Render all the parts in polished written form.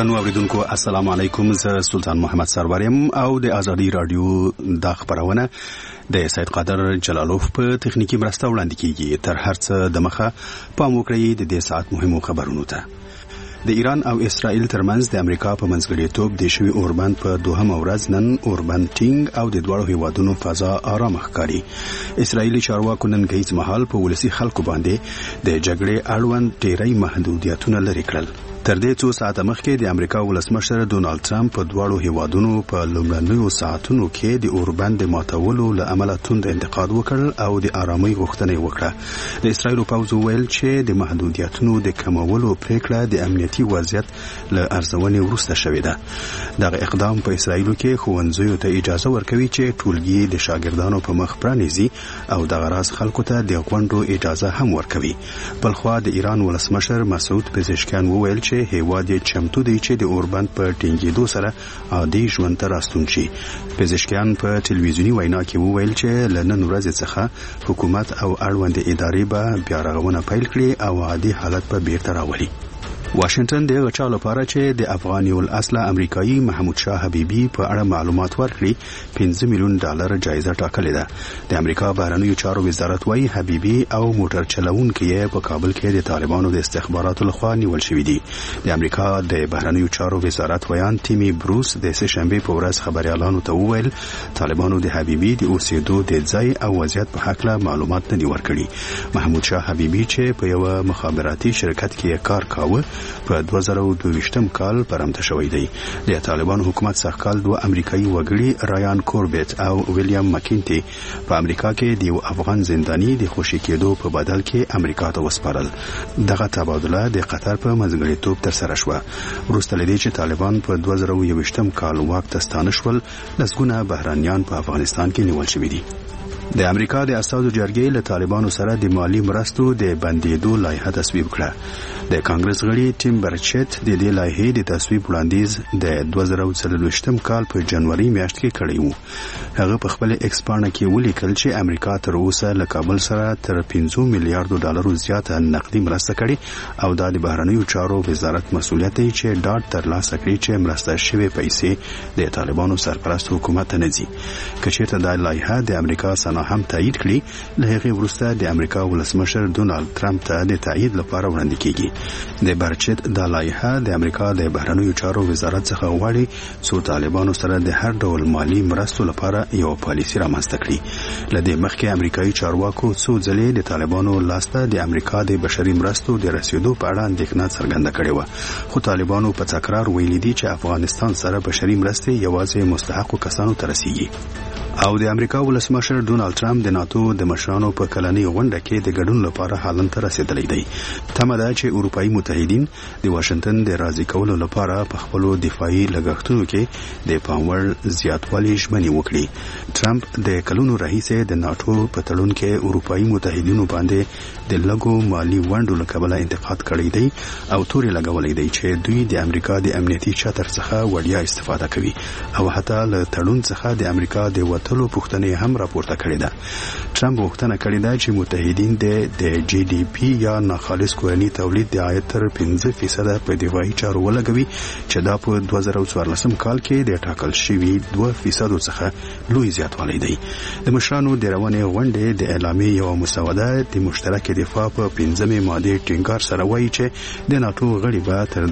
درنو اوریدونکو السلام علیکم. زه سلطان محمد سروریم او د ازادي رادیو د خبرونه د سید قادر جلالوف په تخنیکی مرسته وړاندې کیږي. تر هر څه د مخه پام وکړئ د دې ساعت مهمو خبرونو ته. د ایران او اسرائیل ترمنځ د امریکا په منځګړیتوب د شوی اوربند په دوهمه ورځ نن اوربند ټینګ او د دوړو هیوادونو فضا آرام ښکاري. اسرائیلي چارواکو نن غیځ مهال په ولسی خلکو باندې د جګړې اړوند ډیری محدودیتونه لري کړل. تر دې څو ساعته مخکې د امریکا ولسمشر ډونالد ټرمپ په دوړو هیوادونو په لومړنیو ساعتونو کې د اوربند ماتولو له امله توند انتقاد وکړ او د آرامۍ غوښتنه وکړه. د اسرائیل پوځ ویل چې د محدودیتونو د کمولو پریکړه د امنیتي وضعیت له ارزونې وروسته شوې ده. دغه اقدام په اسرائیل کې ښوونځیو ته اجازه ورکوي چې ټولګي د شاګردانو په مخ پرانیزي او دغه راز خلکو ته د غونډو اجازه هم ورکوي. بلخوا د ایران ولسمشر مسعود پزشکیان وویل چې هیواد یې چمتو دی چې د اوربند په ټینګېدو سره عادي ژوند ته راستون شي. پزشکیان په ټلویزیوني وینا کې وویل چې له نن ورځې څخه حکومت او اړوندې ادارې به بیا رغونه پیل کړي او عادي حالت به بیرته راولي. واشنگټن د غچا لپاره چې د افغاني الاصل امریکایي محمود شاه حبیبي په اړه معلومات ورکړي $5 میلیون جایزه ټاکلې ده. د امریکا بهرنیو چارو وزارت وايي حبیبي او موټر چلوونکي په کابل کې د طالبانو د استخباراتو لخوا نیول شوي دي. د امریکا د بهرنیو چارو وزارت ویان تیمی بروس د سهشنبه په ورځ خبريالانو ته وویل طالبانو د حبیبي د اوسېدو د ځای او وضعیت په حق له معلومات نه ورکړي. محمود شاه حبیبي چې په یو مخابراتي شرکت کې کار کاوه په 2022 کال پرمته شوی دی. د طالبانو حکومت سرکال دوه امریکایي وګړي رایان کوربیت او ویلیام مکینټي په امریکا کې د یو افغان زنداني د خوشی کېدو په بدل کې امریکا ته وسپارل. دغه تبادله د قطر په منځګړیتوب تر سره شوه. وروسته لدې چې طالبان په 2021 کال واک ته ستانه شول، لسګونه بهرانيان په افغانستان کې نیول شوي دي. د امریکا د اساسو جرګې له طالبانو سره د مالی مرستو د بندیدو لایحه تصویب کړه. د کانګرس غړي ټیم برچت د دې لایحې د تصویب وړاندیز د 2024 کال په جنوري میاشت کې کړی و. هغه په خپل ایکس پاڼه کې ولیکل چې امریکا تر اوسه له کابل سره تر $5 میلیارډ زیاته نقدي مرسته کړې او دا د بهرنیو چارو وزارت مسؤلیت دی چې ډاډ ترلاسه کړي چې مرسته شوی پیسې د طالبانو سرپرست حکومت ته نه ځي. که چېرته دا لایحه د امریکا هم تایید کړي، له هغې وروسته د امریکا ولسمشر ډونالد ټرمپ ته د تایید لپاره وړاندې کیږي. د برچت د لایحه د امریکا د بهرنیو چارو وزارت څخه غواړي څو طالبانو سره د هر ډول مالی مرستو لپاره یو پالیسي رامنځته کړي. له دې مخکې امریکایي چارواکو څو ځلې د طالبانو لاسته د امریکا د بشري مرستو د رسیدو په اړه اندېښنه څرګنده کړې وه، خو طالبانو په تکرار ویلي دي چې افغانستان سره بشري مرستې یوازې مستحقو کسانو ته رسیږي. او د امریکا ولسمشر ډونالد ټرمپ د ناتو د مشرانو په کلنۍ غونډه کې د ګډون لپاره حالن ته رسیدلی دی. تمه ده چې اروپایي متحدین د واشنگټن د راضي کولو لپاره په خپلو دفاعي لګښتونو کې د پاموړ زیاتوالي ژمنې وکړي. ټرمپ د کلونو راهیسې د ناتو په تړون کې اروپایي متحدینو باندې د لګو مالی ونډو له کبله انتقاد کړی دی او تورې لګولې دی چې دوی د امریکا د امنیتي چتر څخه وړیا استفاده کوي او حتی له تړون څخه د امریکا د وتلو پوښتنې هم راپورته کړې ده. ټرمپ غوښتنه کړې ده چې متحدین د جی ډي پی یا ناخالص کورني تولید د عاید تر 5% په دفاعي چارو ولګوي چې دا په 2014 کال کې د ټاکل شوي 2% څخه لوی زیاتوالی دی. د مشرانو د روانې غونډې د اعلامیې یو مسوده د مشترک دفاع په 5مې ماده ټینګار سره وایي چې د ناتو غړي به تر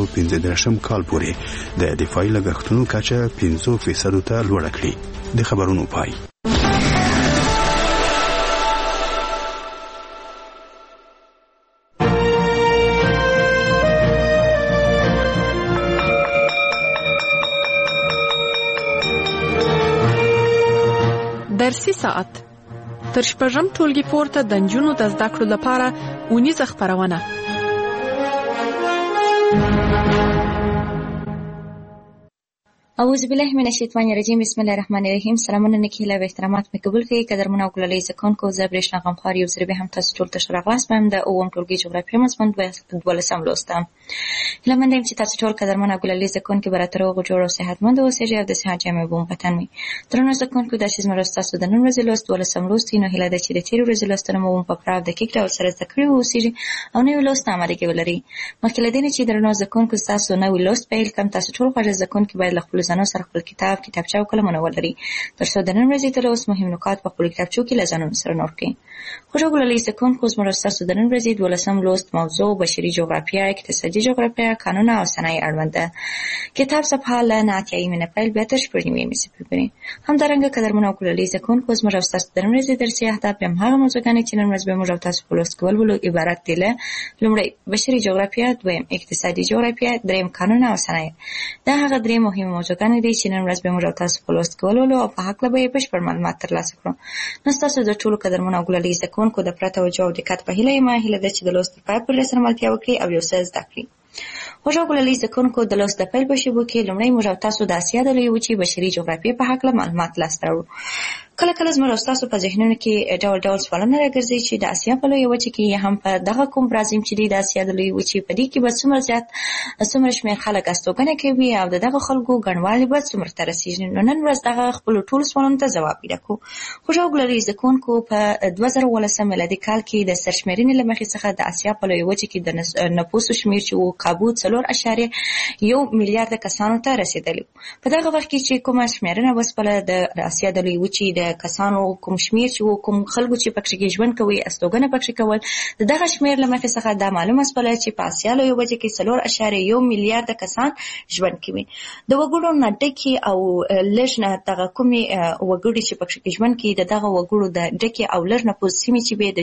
2015 کال پورې د دفاعي لګښتونو کچه 5% ته لوړه کړي. د خبرونو پای. درسي ساعت تر شپږم ټولګي پورته د نجونو د زده کړو لپاره اونیزه خپرونه. اعوذ بالله من الشیطان الرجیم. بسم الله الرحمن الرحیم. سلامونه نکیله و احترامات مې قبول کړئ. قدرمنه او ګلالۍ زکونکو، زه برېښنا غمخوار یو ځل بیا هم تاسو ټول ته ښه راغلاست. ما هم د اووم ټولګي جغرافیه مضمون 12 لوست یم. هیله مند یم چې تاسو ټول قدرمنه او ګلالۍ زکونکي به راته روغ جوړ او صحتمند اوسئ او د صحت جامې به مو په تن وي. درنو زکونکو، دا چې زموږ ستاسو د نن ورځې لوست 12 لوست دی، نو هیله ده چې د تېرې ورځې لوستونه مو په پوره او دقیق ډول سره زده کړي واوسئ او نوي لوست آمادګي ولرئ. مخکې له دې نه چې درنو زکونکو ستاسو نوي لوست پیل کړم، تاسو ټول خوږ زکونکي باید له خپلو ځانونو سره خپل کتابچه او قلمونه ولري، تر څو د نن ورځې د لوست مهم نکات په خپلو کتابچو کې له ځانونو سره نوٹ کړئ. خوږو ګلالۍ زکونکو، زموږ ستاسو د نن ورځې 12 لوست موضوع بشري جغرافیه، اقتصادي جغرافیه، قانون او صنایع اړوند ده. کتاب صفحه له 9 نه پیل بیا تر 9 صفحې پورې. همدارنګه قدرمنو او ګلالۍ زکونکو، زموږ ستاسو د نن ورځې درسي اهداف هم هغه موضوعګانې چې نن ورځ به موږ تاسو په لوست کې ولولو عبارت دي له: لومړی بشري جغرافیه، دویم اقتصادي جغرافیه، دریم قانون او صنایع. دا هغه درې مهمه موضوعګانې دي چې نن ورځ به موږ تاسو په لوست کې ولولو او په هکله به یې بشپړ معلومات ترلاسه کړو. نو ستاسو د ټولو قدرمنو او ګلالۍ زکونکو د پوره توجه او دقت په هیله یم. هیله ده چې د لوست په پای پورې سره ملتیا وکړي او یو څه زده کړي. خوږو ګلالۍ زکونکو، د لوست د پیل په شیبو کې لومړی موږ تاسو د اسیا د لویې وچې بشري جغرافیې په هکله معلومات لاسته راوړو. کله کله زموږ ستاسو په ذهنونو کې ډول سوالونه راګرځي چې د اسیا په لویې وچې کې هم په دغه کوم برازیم چې دی د اسیا د لویې وچې په دې کې به څومره شمېر خلک استوګنه کوي او د دغه خلکو ګڼوالی به څومره ته رسېږي. نو نن ورځ دغه خپلو ټولو سوالونو ته ځواب پیدا کړو. خوږو ګلالۍ زکونکو، په 2018 میلادي کال کې د سرشمېرنې له مخې څخه د اسیا په لویې وچې کې د نفوسو شمېر چې و کابو 4.1 میلیارده کسانو ته رسېدلی. په دغه وخت کې چې کومه شمېرنه وسپله د اسیا د لویې وچې د کسانو کوم شمېر چې و، کوم خلکو چې پکې ژوند کوي، استوګنه پکې کول، د دغه شمېر له مخې څخه دا معلومه سوله چې په اسیا لویې وچې کې 4.1 میلیارده کسان ژوند کوي. د وګړو نه ډکې او لږ نه دغه کومې وګړي چې پکې ژوند کوي، د دغه وګړو د ډکې او لږ نفوس سیمې چې به د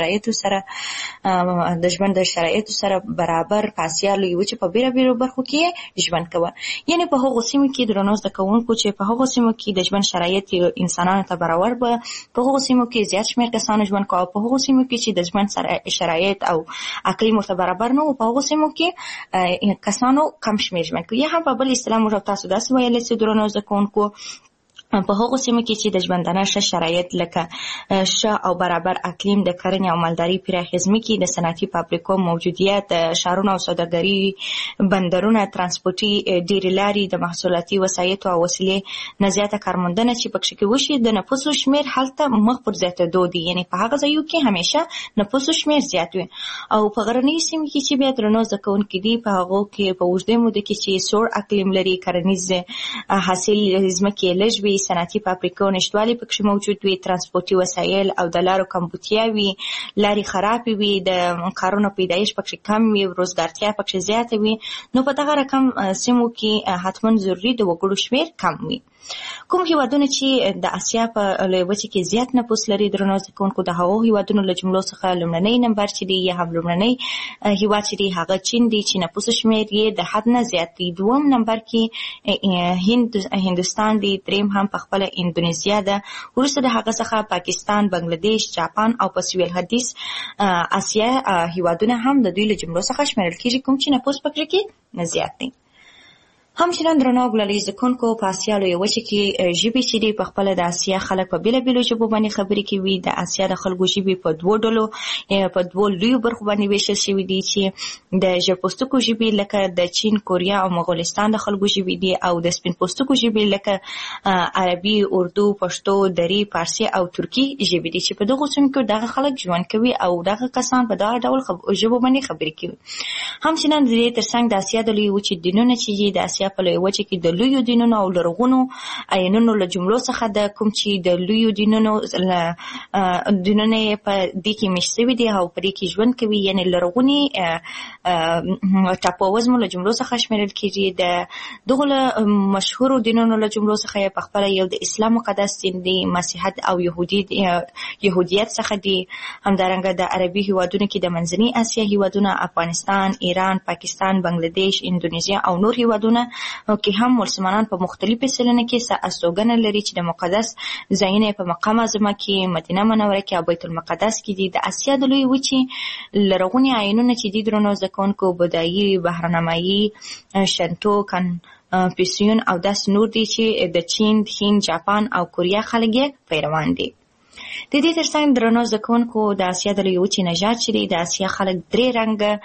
ژوند د شرایطو سره برابر په اسیا لویې وچې په بیلابیلو برخو کې ژوند کوي. یعنې په هغو سیمو کې درنو زده کوونکو چې په هغو سیمو کې د ژوند شرایط انسانانو ته برابر به، په هغو سیمو کې زیات شمېر کسانو ژوند کوي. په هغو سیمو کې چې د ژوند شرایط او اقلیم ورته برابر نه و، په هغو سیمو کې کسانو کم شمېر ژوند کوي. یا هم په بل اصطلاح موږ تاسو داسې ویلی سو درنو زده کوونکو، په هغو سیمو کې چې د ژوندانه ښه شرایط لکه ښه او برابر اقلیم، د کرنې او مالدارۍ پراخې ځمکې، د صنعتي فابریکو موجودیت، شهرونه او سوداګري، بندرونه، ترانسپورټي ډېرې لارې، د محصولاتي وسایطو او وسیلې نه زیاته کارموندنه چې پکې وشي، د نفوسو شمېر هلته مخ پر زیاتېدو دی. یعنې په هغه ځایو کې همیشه نفوسو شمېر زیات وي. او په غرنیو سیمو کې چې بیا درنو زده کوونکي دي، په هغو کې په اوږدې موده کې چې سوړ اقلیم لري، کرنیز حاصل ځمکې لږ وي، صنعتي فابریکو نشتوالی پکې موجود وي، ترانسپورټي وسایل او د لارو کمبودتیا وي، لارې خرابې وي، د کارونو پیدایش پکې کم وي، روزګارتیا پکې زیاته وي. نو په دغه رقم سیمو کې حتما ضروري د وګړو شمېر کم وي. کوم هیوادونه چې د اسیا په لویې وچې کې زیات نفوس لري درنو زده کوونکو، د هغو هیوادونو له جملو څخه لومړنی نمبر چې دی یا هم لومړنی هیواد چې دی هغه چین دی چې نفوسو شمېر یې د حد نه زیات دی. دوم نمبر کې هندوستان دی، دریم هم په خپله اندونیزیا ده، وروسته د هغه څخه پاکستان، بنګلادیش، جاپان او په سویل ختیځ اسیا هیوادونه هم د دوی له جملو څخه شمیرل کېږي، کوم چې نفوس پکې کې زیات دی. همچنان درنو ګلالۍ زکونکو، په اسیا لویې وچې کې ژبې چې دي په خپله د اسیا خلک په بېلابېلو ژبو باندې خبرې کوي. د اسیا د خلکو ژبې په دوو لویو برخو باندې ویشل شوي دي چې د ژړ پوستکو ژبې لکه د چین، کوریا او مغولستان د خلکو ژبې دي، او د سپین پوستکو ژبې لکه عربي، اردو، پښتو، دری، فارسي او ترکي ژبې دي چې په دغو سیمو کې دغه خلک ژوند کوي او دغه کسان په دغه ډول ژبو باندې خبرې کوي. همچنان د دې ترڅنګ د اسیا د لویې وچې دینونه چې دي، د اسیا په لویې وچې کې د لویو دینونو او لرغونو آیینونو له جملو څخه ده، کوم چې د لویو دینونه یې په دې کې میشت شوي دي او په دې کې ژوند کوي. یعنې لرغوني ټاپووزمو له جملو څخه شمیرل کېږي. د دغو له مشهورو دینونو له جملو څخه یې په خپله یو د اسلام مقدس دین دی، مسیحیت او یهودیت څخه دي. همدارنګه د عربي هیوادونو کې د منځنۍ اسیا هیوادونه، افغانستان، ایران، پاکستان، بنګلادیش، اندونیزیا او نور هیوادونه کې هم مسلمانان په مختلفو سلنه کې استوګنه لري چې د مقدس ځایونه په مقام اعظمه کې، مدینه منوره کې او بیت المقدس کې دي. د اسیا د لویې وچې لرغوني آیینونه چې دي درنو زده کوونکو، بودایي، بهرنامایي، شنتو، پیسیون او داس نور دي چې د چین، هند، جاپان او کوریا خلک یې پیروان دي. د دې ترڅنګ درنو زده کوونکو د اسیا د لویې وچې نژاد چې دی، د اسیا خلک 3 رنګه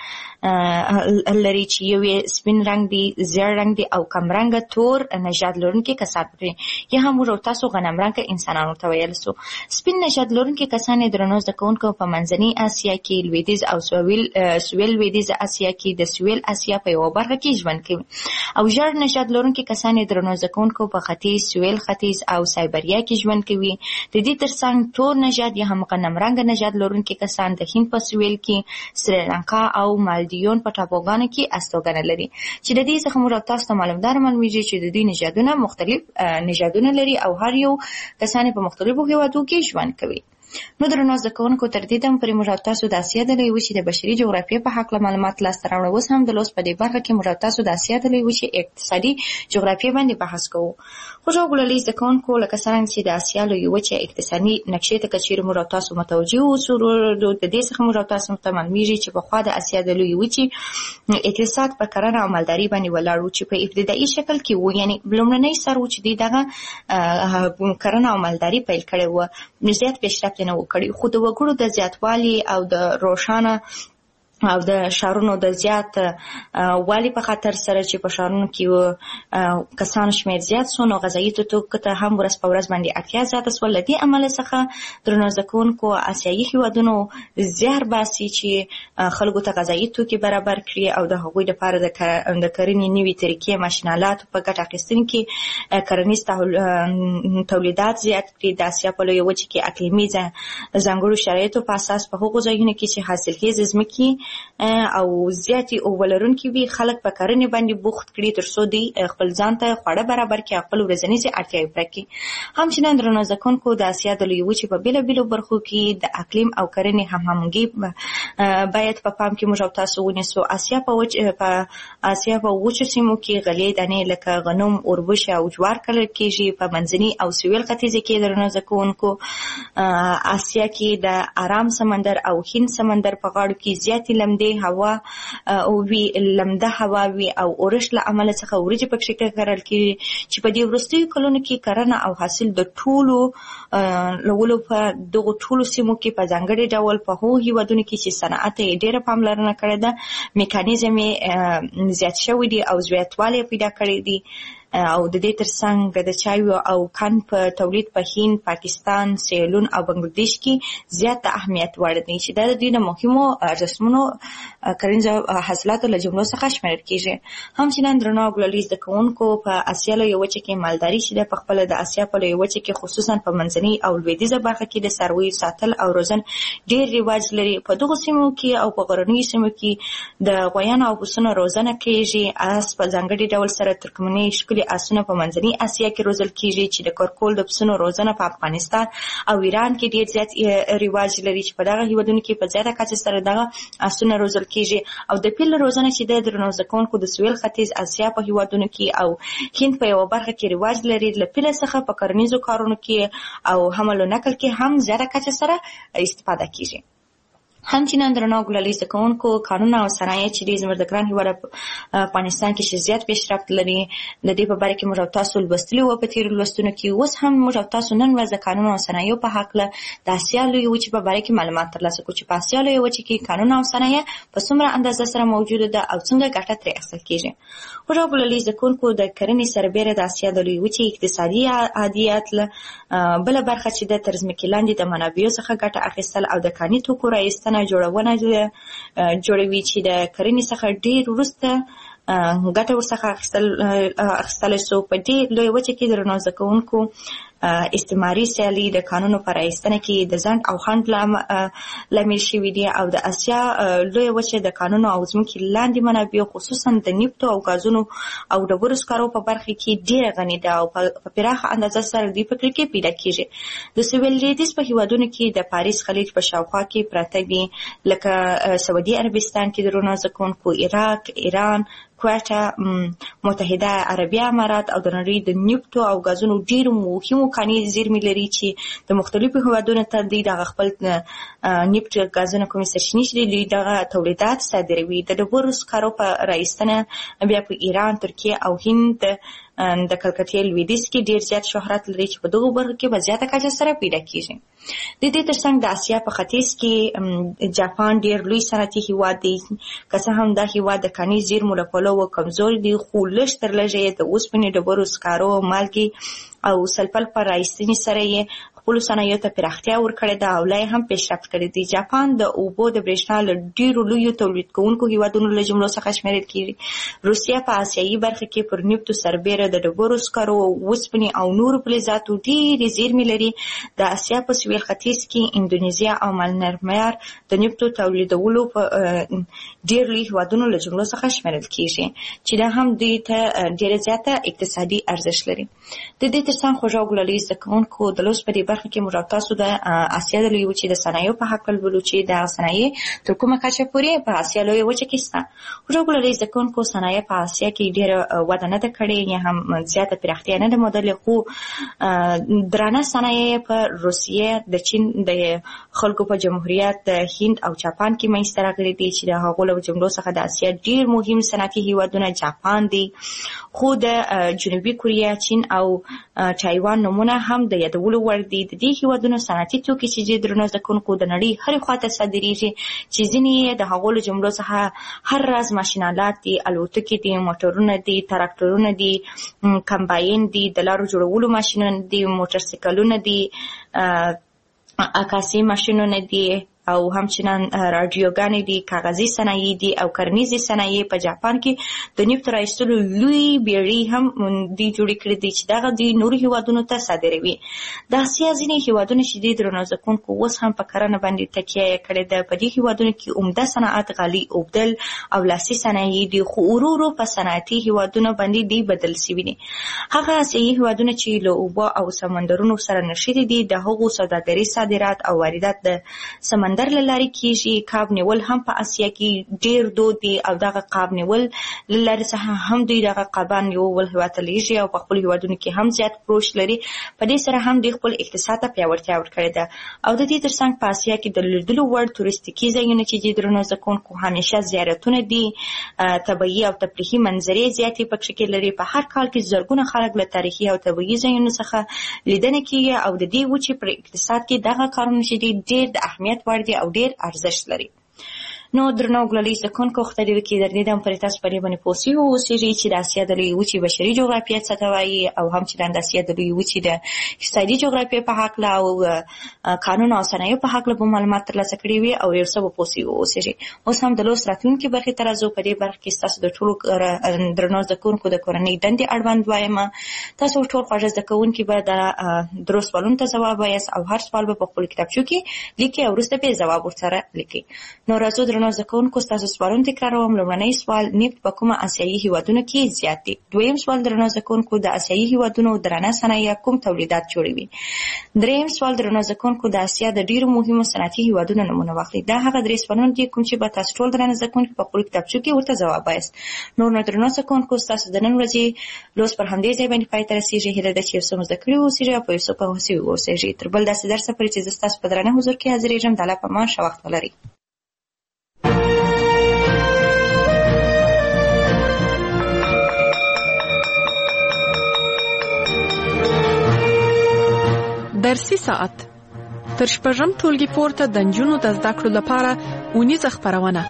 لري چې یو یې سپین رنګ دی، زیړ رنګ دی او کم رنګه تور نژاد لرونکي کسان دي. یا هم موږ تاسو غنم رنګه انسانانو ته ویل سو. سپین نژاد لرونکي کسان درنو زده کوونکو په منځنۍ اسیا کې، لویدیځ او سویل لویدیځ اسیا کې، د سویل اسیا په یوه برخه کې ژوند کوي. او ژړ نژاد لرونکي کسان درنو زده کوونکو په ختیځ، سویل ختیځ او سایبریا کې ژوند کوي. د دې ترڅنګ تور نژاد یا هم غنم رنګه نژاد لرونکي کسان د هند په سویل کې، سریلانکا او مالدیون په ټاپوګانو کې استوګنه لري. چې د دې څخه موږ تاسو ته معلومیږي چې د دې نژادونه مختلف نژادونه لري او هر یو کسان په مختلفو هیوادو کې ژوند کوي. نو درنو زده کوونکو، تر دې دمه پورې موږ تاسو د اسیا د لویې وچې د بشري جغرافیې په هکله معلومات لاسته راوړل. اوس هم د لوست په دې برخه کې موږ تاسو د اسیا د لویې وچې اقتصادي جغرافیې باندې بحث کوو. خوږو ګلالي زده کوونکو، لکه څرنګه چې د اسیا لویې وچې اقتصادي نقشې ته که چیرې موږ تاسو متوجه اوسو، د دې څخه موږ تاسو ته معلومیږي چې پخوا د اسیا د لویې وچې اقتصاد په کرنه او مالداري باندې ولاړ و، چې په ابتدایي شکل کې و، یعنی لومړنی سر و چې دوی دغه کرنه او مالداري پیل کړې وه، زیات پیشرفت نه و کړی. خو د وګړو د زیاتوالي او د روښانه او د شهرونو د زیات والی په خاطر سره چې په شهرونو کې کسانو شمیر زیات سو، نو غذایي توکو ته هم ورځ په ورځ باندې اړتیا زیاته سوه. له دې امله څخه درنو زده کوونکو اسیایي هېوادونو زیار باسي چې خلکو ته غذایي توکي برابر کړي او د هغوی لپاره د کرنې نوي طریقې، ماشینالاتو په ګټه اخیستنې کې کرنیز تولیدات زیات کړي. د اسیا په لویه وچه کې اقلیمي ځانګړو شرایطو په اساس په هغو ځایونو کې چې حاصلخیزې ځمکې او زیاتې اوبه لرونکي وي، خلک په کرنې باندې بوخت کړي تر څو دوی خپل ځان ته خواړه برابر کړي او خپل ورځنیزې اړتیاوې پوره کړي. همچنان درنو زده کوونکو، د اسیا د لویې وچې په بېلابېلو برخو کې د اقلیم او کرنې همغږي باید په پام کې موږ او تاسو ونیسو. اسیا په وچو سیمو کې غلې دانې لکه غنم، اوربشې او جوار کرل کېږي. په منځني او سویل ختیځ کې درنو زده کوونکو، اسیا کې د ارام سمندر او هند سمندر په غاړو کې زیاتې لمده هوا وي، لمده هوا وي او اورښت له امله څخه وریجې پکې کرل کېږي، چې په دې وروستیو کلونو کې کرنه او حاصل د ټولو لولو په دغو ټولو سیمو کې په ځانګړي ډول په هغو هېوادونو کې چې صنعت یې ډېره پاملرنه کړې ده، میکانیزم یې زیات شوی دی او زیاتوالی پیدا کړی دی. او د دې ترڅنګ د چایو او کان په تولید په هند، پاکستان، سیلون او بنگلاديش کې زیات اهمیت وړ دی، چې دا د دوی د مهمو ارزښتمنو کرنیزو حاصلاتو له جملو څخه شمیرل کېږي. همچنان درنو ګلالي زده کوونکو، په اسیا لویه وچه کې مالداري چې ده په خپله د اسیا په لویه وچه کې خصوصا په منځنۍ او لویدیځه برخه کې د څارویو ساتل او روزن ډېر رواج لري. په دغو سیمو کې او په غرنیو سیمو کې د غویانو او پسونو روزنه کېږي. اس په ځانګړي ډول سره ترکمنۍ ښکلي اسونه په منځنۍ اسیا کې روزل کېږي، چې د کورکول د پسونو روزنه په افغانستان او ایران کې ډېر زیات رواج لري، چې په دغه هېوادونو کې په زیاته کچه سره دغه اسونه روزل کېږي. او د پیل روزنه چې د درنو زده کوونکو د سویل ختیځ اسیا په هېوادونو کې او هند په یوه برخه کې رواج لري. له پیله څخه په کرنیزو کارونو کې او حمل و نقل کې هم زیاته کچه سره استفاده کېږي. همچنان درنو ګلالي زده کوونکو، قانون او صنایع چې د زموږ د ګران هېواد افغانستان کې چې زیات پیشرفت لري، د دې په باره کې موږ تاسو لوستلي وو په تېرو لوستونو کې. اوس هم موږ تاسو نن ورځ د قانون او صنایعو په هکله د اسیا لویې وچې په باره کې معلومات ترلاسه کړو، چې په اسیا لویې وچې کې قانون او صنایع په څومره اندازه سره موجوده ده او څنګه ګټه ترې اخیستل کېږي. خوږو ګلالي زده کوونکو، د کرنې سربیره د اسیا د لویې وچې اقتصادي عادیات بله برخه چې د تر ځمکې لاندې د منابعو څخه ګټه اخیستل او د کاني توکو رایستنه جوړونه جوړوي، چې د کرنې څخه ډېر وروسته ګټه ورڅخه اخیستلی سو. په دې لویه وچه کې درنو زده کوونکو، استعماري سیالي د کانونو په رایستنه کې د ځنډ او خنډ لامل شوي دي، او د اسیا لویه وچه د کانونو او ځمکې لاندې منابعو خصوصا د نفتو او غازونو او ډبرو سکرو په برخه کې ډېره غني ده او په پراخه اندازه سره دوی په کې پیدا کېږي. د سویل لویدیځ په هېوادونو کې د پاریس خلیج په شاوخوا کې پراته دي، لکه سعودي عربستان کې درنو زده کوونکو، عراق، ایران، کویټه، متحده عربي امارات او د نړۍ د نفتو او غازونو ډېرو مهمو کاني زیرمې لري چې د مختلفو هیوادونو ته د خپل نفت غازونه کومې سرچینې چې دي دغه تولیدات صادروي. د ډبرو سکرو په رایستنه بیا په ایران، ترکیه او هند د کلکتې لویدیځ کې ډیر زیات شهرت لري چې په دغه برخو کې په زیاته کچه سره پیدا کیږي. د دې ترڅنګ د اسیا په ختیځ کې جاپان ډیر لوی صنعتي هیواد دی، که څه هم دا هیواد د کاني زیرمو له پلوه کمزور دی، خو لږ تر لږه د اوسپنې، ډبرو سکرو، مالګې او سلفر په رایستنې سره یې خپلو صنایعو ته پراختیا ورکړې ده او لا یې هم پیشرفت کړی دی. جاپان د اوبو د برېښنا له ډیرو لویو تولید کوونکو هیوادونو له جملو څخه شمیرل کیږي. روسیه په آسیایي برخه کې پر نفتو سربیره د ډبرو سکرو، اوسپنې او نورو فلزاتو ډېرې زیرمې لري. د اسیا په سویل ختیځ کې اندونیزیا او مالنرمار د نفتو تولیدولو په ډېر لوی هیوادونو له جملو څخه شمیرل کیږي چې دا هم دوی ته ډېره زیاته اقتصادي ارزښت لري. د دې ترڅنګ خوږه او ګلالۍ زده کوونکو د لوست په دې برخه کې موږ تاسو د اسیا د لویې وچې د صنایعو په هکله لولو چې د صنایع تر کومه کچه پورې په اسیا لویه وچه کې شته. خوږه او ګلالۍ زده کوونکو صنایع په اسیا کې ډېره وده نه ده کړې یا هم زیاته پراختیا نه ده موندلې، خو درانه صنایع په روسیه، د چین د خلکو په جمهوریت، د هند او جاپان کې منځته راغلي دي چې د هغو له جملو څخه د اسیا ډېر مهم صنعتي هیوادونه جاپان دي، خو د جنوبي کوریا، چین او تایوان نومونه هم د یادولو وړ دي. د دې هیوادونو صنعتي توکي چې درنو زده کوونکو د نړۍ هرې خواته صادریږي چې ځینې یې د هغو له جملو څخه هر راز ماشینالات دي، الوتکې دي، موټرونه دي، تراکتورونه دي، کمباین دي، د لارو جوړولو ماشینونه دي، موټرسایکلونه دي، عکاسي ماشینونه دي او همچنان رادیوګانې دي، کاغذي صنایع دي او کرنیزي صنایع. په جاپان کې د نفت رایستلو لوی بیړۍ هم دوی جوړې کړې دي چې دغه دوی نورو هیوادونو ته صادروي. د اسیا ځینې هیوادونه چې دي درنو زده کوونکو اوس هم په کرنه باندې تکیه یې کړې ده. په دې هیوادونو کې عمده صنعت غالۍ اوبدل او لاسي صنایع دي، خو ورو ورو په صنعتي هیوادونو باندې دی بدل شوي دي. هغه اسیایي هیوادونه چې له اوبو او سمندرونو سره نښتي دي د هغو سوداګري، صادرات او واردات د سمندر له لارې کیږي. کاب نیول هم په اسیا کې ډیر دود دی او دغه کاب نیول له لارې څخه هم دوی دغه قابان یو بل هیواد ته لیږي او په خپلو هیوادونو کې هم زیات فروش لري. په دې سره هم دوی خپل اقتصاد ته پیاوړتیا ورکړې ده. او د دې ترڅنګ په اسیا کې د لیدلو وړ تورستیکي ځایونه چې درنو زده کوونکو همیشه زیارتونه دي، طبیعي او تفریحي منظرې زیاتې پکې کې لري. په هر کال کې زرګونه خلک له تاریخي او طبیعي ځایونو څخه لیدنه کوي او د دې وچې پر اقتصاد کې دغه کارونه چې ډیر د اهمیت وړ دي او ډیر ارزښت لري. نو درنو ګلالۍ زده کوونکو خدای دې وکړي درنې دم پرې تاسو په دې باندې پوه شوي اوسېږئ چې د اسیا د لویې وچې بشري جغرافیه څه ته وایي او همچنان د اسیا د لویې وچې د اقتصادي جغرافیې په هکله او قانون او صنایعو په هکله به معلومات ترلاسه کړي وي او یو څه به پوه شوي اوسېږئ. اوس هم د لوست راتلونکي برخې ته راځو. په دې برخه کې ستاسو د ټولو درنو زده کوونکو د کورنۍ دندې اړوند وایم. تاسو ټول خوږه زده کوونکي به د درو سوالونو ته ځواب وایاست او هر سوال به په خپلو کتابچو کې لیکئ او وروسته به یې ځواب ورسره لیکئ. نو راځو درنو زده کوونکو ستاسو سوالونه تکراروم. لومړنی سوال، نفت په کومه اسیایي هیوادونو کې زیات دی؟ دویم سوال درنو زده کوونکو، د اسیایي هیوادونو درانه صنایع کوم تولیدات جوړوي؟ دریم سوال درنو زده کوونکو، د اسیا د ډیرو مهمو صنعتي هیوادونو نومونه واخلئ. دا هغه درې سوالونه دي کوم چې به تاسو ټول درنو زده کوونکي په خپلو کتابچو کې ورته ځواب وایاست. نو درنو زده کوونکو ستاسو د نن ورځې لوست پر همدې ځای باندې پای ته رسېږي. هیله ده چې یو څه مو زده کړي اوسېږئ او په یو څه پوه شوي اوسېږئ. تر بل داسې درسه پورې چې زه ستاسو په درانه حضور کې حاضرېږم، د الله په امان ښه وخت ولرئ. درسي ساعت تر شپږم ټولګي پورته د نجونو د زده کړو لپاره اونیزه خپرونه.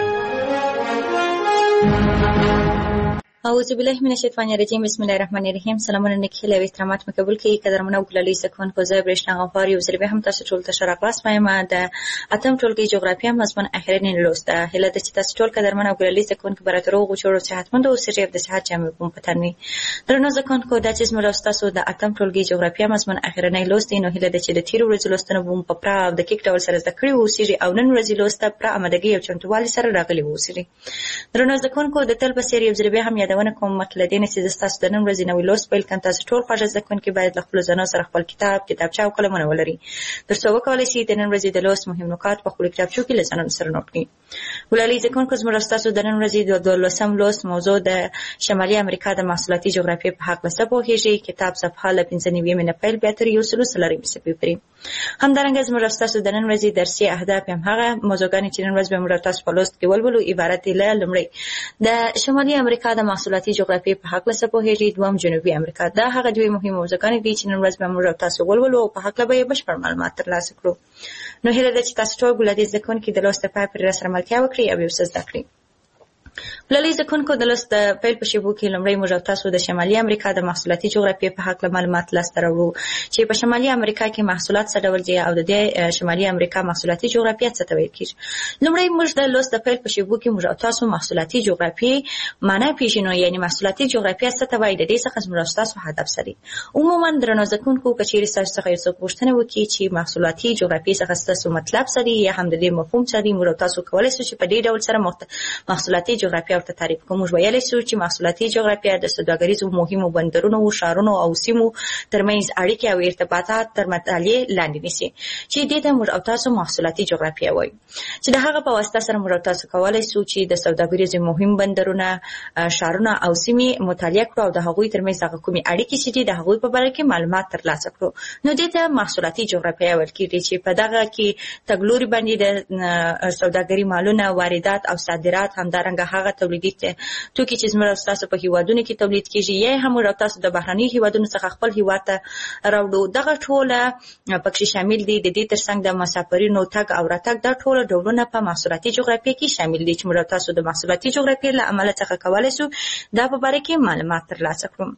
اعوذ بالله من الشیطان الرجیم. بسم الله الرحمن الرحیم. سلامونه نیکهیله او احترامات مې قبول کړئ. قدرمنو او ګلالۍ زده کوونکو، زه برېښنا غفار یو ځل بیا هم تاسو ټول ته ښه راغلاست وایم. د اتم ټولګي جغرافیه مضمون اخرنی لوست ده. هیله ده چې تاسو ټول قدرمن او ګلالۍ زده کوونکي به راته روغ جوړ او صحتمند اوسئ او د صحت جامې په پتن وي. درنو زده کوونکو، دا چې زموږ لوست تاسو د اتم ټولګي جغرافیه مضمون اخرنی لوست دی. نو هیله ده چې د تېرو ورځو لوستونه به مو په پوره او دقیق ډول سره زده کړي اوسئ او نن ورځې لوست ته پوره آمادګي او چمتووالي سره راغلي اوسئ. درنو زده کوونکو، د تل په څېر یو ځل بیا هم یادونه کوم مخکې له دې نه چې تاسو د نن ورځې نوی لوست پیل کړئ، تاسو ټول خوږ زده کوونکي باید له خپل ځانونو سره خپل کتاب، کتابچه او قلمونه ولري ترڅو وکولای شي د نن ورځې د لوست مهم نکات په خپل کتابچو کې له ځانونو سره نوٹ کړئ. ګلالۍ زده کوونکو زموږ تاسو د نن ورځې د 12 لوست موضوع د شمالي امریکا د محصولاتي جغرافیې په حق لسته پوهیږي. کتاب صفحه له 95 نه پیل بیا تر 130 صفحې پورې. همدارنګه زموږ تاسو د نن ورځې درسي اهداف هم هغه موضوعګانې چې نن ورځ به موږ تاسو په لوست کې ولولو عبارت دي له لومړی د شمالي امریکا د محصولاتي جغرافیې په حق لسته پوهیږي، دوم جنوبي امریکا. دا هغه دوی مهمه موضوعګانې دي چې نن ورځ به موږ تاسو ولولو او په حق به بشپړ معلومات ترلاسه کړو. نو هیله ده چې تاسو ټول ګلالۍ زده کوونکي د لوست په پای پورې سره ملتیا وکړئ او یو څه زده کړئ. ګلالۍ زده کوونکو د لوست د پیل په شیبو کې لومړی موږ تاسو د شمالي امریکا د محصولاتي جغرافیې په حق معلومات لاسته راوړو چې په شمالي امریکا کې محصولات څه ډول دي او د دې شمالي امریکا محصولاتي جغرافیه څه ته ویل کېږي. لومړی موږ د لوست د پیل په شیبو کې موږ تاسو محصولاتي جغرافیې معنی پیژنو، یعنی محصولاتي جغرافیه څه ته وایي، د دې څخه موږ تاسو هدف سره عموما درنو زده کوونکو کچېرې تاسو څخه یو څه پوښتنه وکړي چې محصولاتي جغرافیې څخه تاسو مطلب سره یا هم د دې مفهوم سره موږ تاسو کولای شئ چې په دې ډول سره محصولاتي جغرافیه او تعریف کوم. موږ ویلای شو چې محصولاتي جغرافیه د سوداګریزو مهمو بندرونو، شهرونو او سیمو ترمنځ اړیکې او ارتباطات تر مطالعې لاندې نیسي چې دې ته موږ تاسو محصولاتي جغرافیه وایي، چې د هغه په واسطه سره موږ تاسو کولای شو چې د سوداګریزو مهم بندرونه، شهرونه او سیمې مطالعه کړو او د هغوی ترمنځ هغه کومې اړیکې چې د هغوی په اړه کې معلومات ترلاسه کړو. نو دې ته محصولاتي جغرافیه ویل کېږي چې په دغه کې تګلوري باندې د سوداګري مالونه، واردات او صادرات، همدارنګه هغه تولیدي توکي چې زموږ تاسو په هیوادونو کې تولید کیږي یا هم تاسو د بهرني هیوادونو څخه خپل هیواد ته راوړو، دغه ټوله پکې شامل دي. د دې ترڅنګ د مسافرینو تګ او راتګ دا ټول ډولونه په محصولاتي جغرافیه کې شامل دي چې موږ تاسو د محصولاتي جغرافیې له امله څخه کولای شو دا په اړه کې معلومات ترلاسه کړو.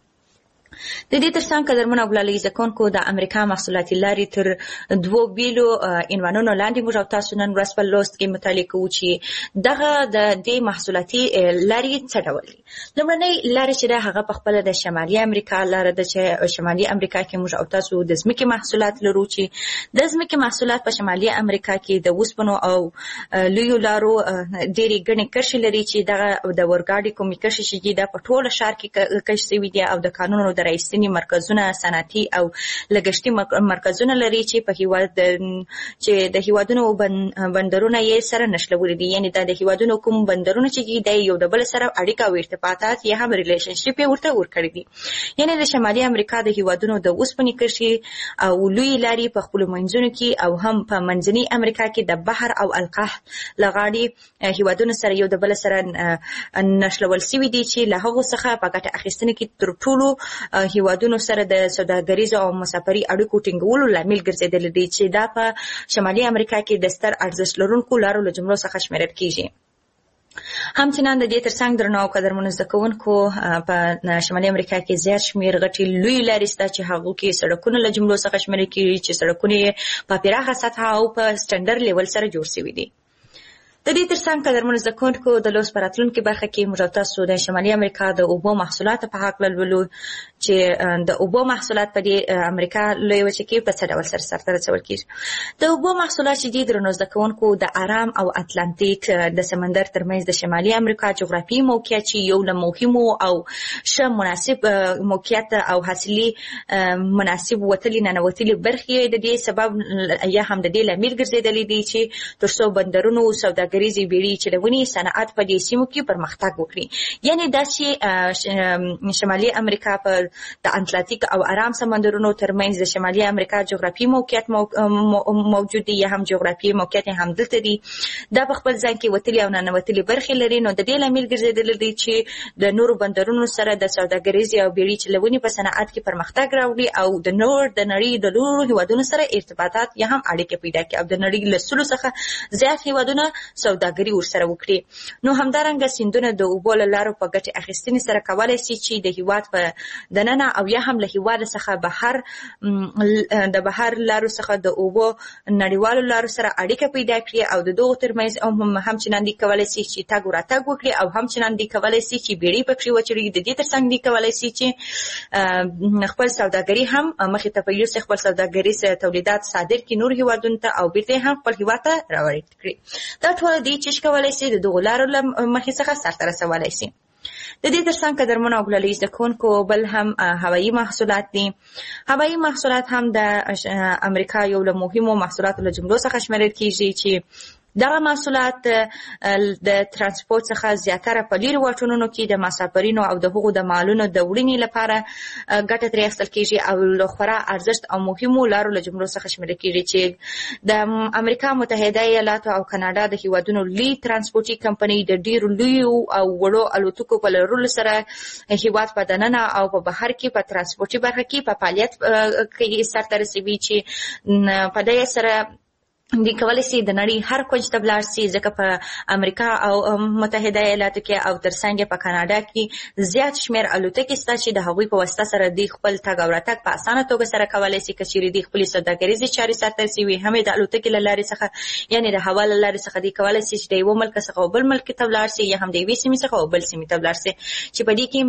د دې ترڅنګ قدرمنو ګلالۍ زده کوونکو د امریکا محصولاتي لارې تر دوو بیلو عنوانونو لاندې موږ تاسو نن ورځ په لوست کې مطالعه کوو چې دغه د دې محصولاتي لارې څه ډول دي. لومړنۍ لارې چې ده هغه په خپله د شمالي امریکا لاره ده چې شمالي امریکا کې موږ تاسو د ځمکې محصولات لرو چې د ځمکې محصولات په شمالي امریکا کې د اوسپنو او لویو لارو ډېرې ګڼې کرښې لري چې دغه د اورګاډي کومې کرښې چې دي دا په ټوله ښار کې کشف شوي دي او د قانونو د رایستنې مرکزونه، صنعتي او لګښتي مرکزونه لري چې په هیواد چې د هیوادونو بندرونه یې سره نښلولي دي، یعنی دا د هیوادونو کوم بندرونه چې دي د یو د بل سره اړیکه او ارتباطات یا هم ریلیشنشپ یې ورته ورکړي دي. یعنی د شمالي امریکا د هیوادونو د اوسپنې کرښې او لوی لارې په خپلو منځونو کې او هم په منځني امریکا کې د بحر او القاح لغاړي هیوادونو سره یو د بل سره نښلول شوي دي چې له هغو څخه په ګټه اخیستنه کې تر ټولو هیوادونو سره د سوداګریزو او مسافري اړیکو ټینګولو لامل ګرځېدلی دی چې دا په شمالي امریکا کې د ستر ارزښت لرونکو لارو له جملو څخه شمیرل کیږي. همچنان د دې ترڅنګ درنو او قدرمنو زده کوونکو په شمالي امریکا کې زیات شمېر غټې لوی لارې شته چې هغو کې سړکونه له جملو څخه شمیرل کیږي چې سړکونه په پراخه سطحه او په سټنډرډ لیول سره جوړ شوي دي. د دې ترڅنګ قدرمنو زده کوونکو د لوست په راتلونکي برخه کې موږ تاسو د شمالي امریکا د اوبو محصولاتو په هکله لولو چې د اوبو محصولات په دې امریکا لویه وچه کې په څه ډول سرته رسول کېږي. د اوبو محصولات چې دي درنو زده کوونکو د ارام او اتلانتیک د سمندر ترمنځ د شمالي امریکا جغرافیایي موقعیت چې یو له مهمو او ښه مناسب موقعیت او حاصلي مناسب وتلي ننوتلي برخې د دې سبب یا هم د دې لامل ګرځېدلی دي چې تر څو بندرونو سوداګریزې بیړۍ چلونې صنعت په دې سیمو کې پرمختګ وکړي. یعنی دا چې شمالي امریکا په د اتلانتیک او ارام سمندرونو ترمنځ د شمالي امریکا جغرافیایي موقعیت موجود دی یا هم جغرافیایي موقعیت هم دلته دی. دا په خپل ځان کې وتلي او ننوتلي برخې لري. نو د دې لامل ګرځېدلی دی چې د نورو بندرونو سره د سوداګریزې او بیړۍ چلونې په صنعت کې پرمختګ راوړي او د نړۍ د نورو هیوادونو سره ارتباطات یا هم اړیکې پیدا کړي او د نړۍ له سلو څخه زیات هیوادونه سوداګري ورسره وکړي. نو همدارنګه سیندونه د اوبو له لارو په ګټې اخیستنې سره کولی شي چې د هیواد په دننه او یا هم له هیواد څخه د بهر لارو څخه د اوبو نړیوالو لارو سره اړیکه پیدا کړي او د دغو ترمنځ همچنان دي کولی شي چې تګ راتګ وکړي او همچنان دي کولی شي چې بیړۍ پکې وچړي. د دې ترڅنګ دي کولی شي چې خپل سوداګري هم مخې ته په یوسه خپل سوداګریز تولیدات صادر کړي نور هیوادونو ته او بیرته هم خپل هیواد ته راوړي کړي. دا ټول دي چې کولی شي د دغو لارو له مخې څخه سرته رسولی شي. د دې ترڅنګ قدرمنو او ګلالي زده کوونکو بل هم هوایي محصولات دي. هوایي محصولات هم د امریکا یو له مهمو محصولاتو له جملو څخه شمیرل کیږي چې دغه محصولات د ترانسپورت څخه زیاتره په لیرې واټونونو کې د مسافرینو او د هغو د مالونو د وړینې لپاره ګټه ترې اخیستل کیږي او له خورا ارزښت او مهمو لارو له جملو څخه شمیرل کیږي چې د امریکا متحده ایالاتو او کاناډا د هیوادونو لوی ترانسپورتي کمپنۍ د ډیرو لویو او وړو الوتکو په لرلو سره هیواد په دننه او په بهر کې په ترانسپورتي برخه کې په فعالیت کې سرته رسوي چې په دې سره دوی کولی شي د نړۍ هر کونج ته ولاړ شي، ځکه په امریکا او متحده ایالاتو کې او ترڅنګ په کاناډا کې زیات شمیر الوتکې شته چې د هغوی په واسطه سره دوی خپل تګ او راتګ په اسانه توګه سره کولی شي. که چیرې دوی خپلې سوداګریزې چارې سرته رسوي هم د الوتکې له لارې څخه یعنې د هوا له لارې څخه دوی کولی شي چې د یوه ملک څخه بل ملک ته ولاړ شي یا هم د یوې سیمې څخه بل سیمې ته ولاړ شي، چې په دې کې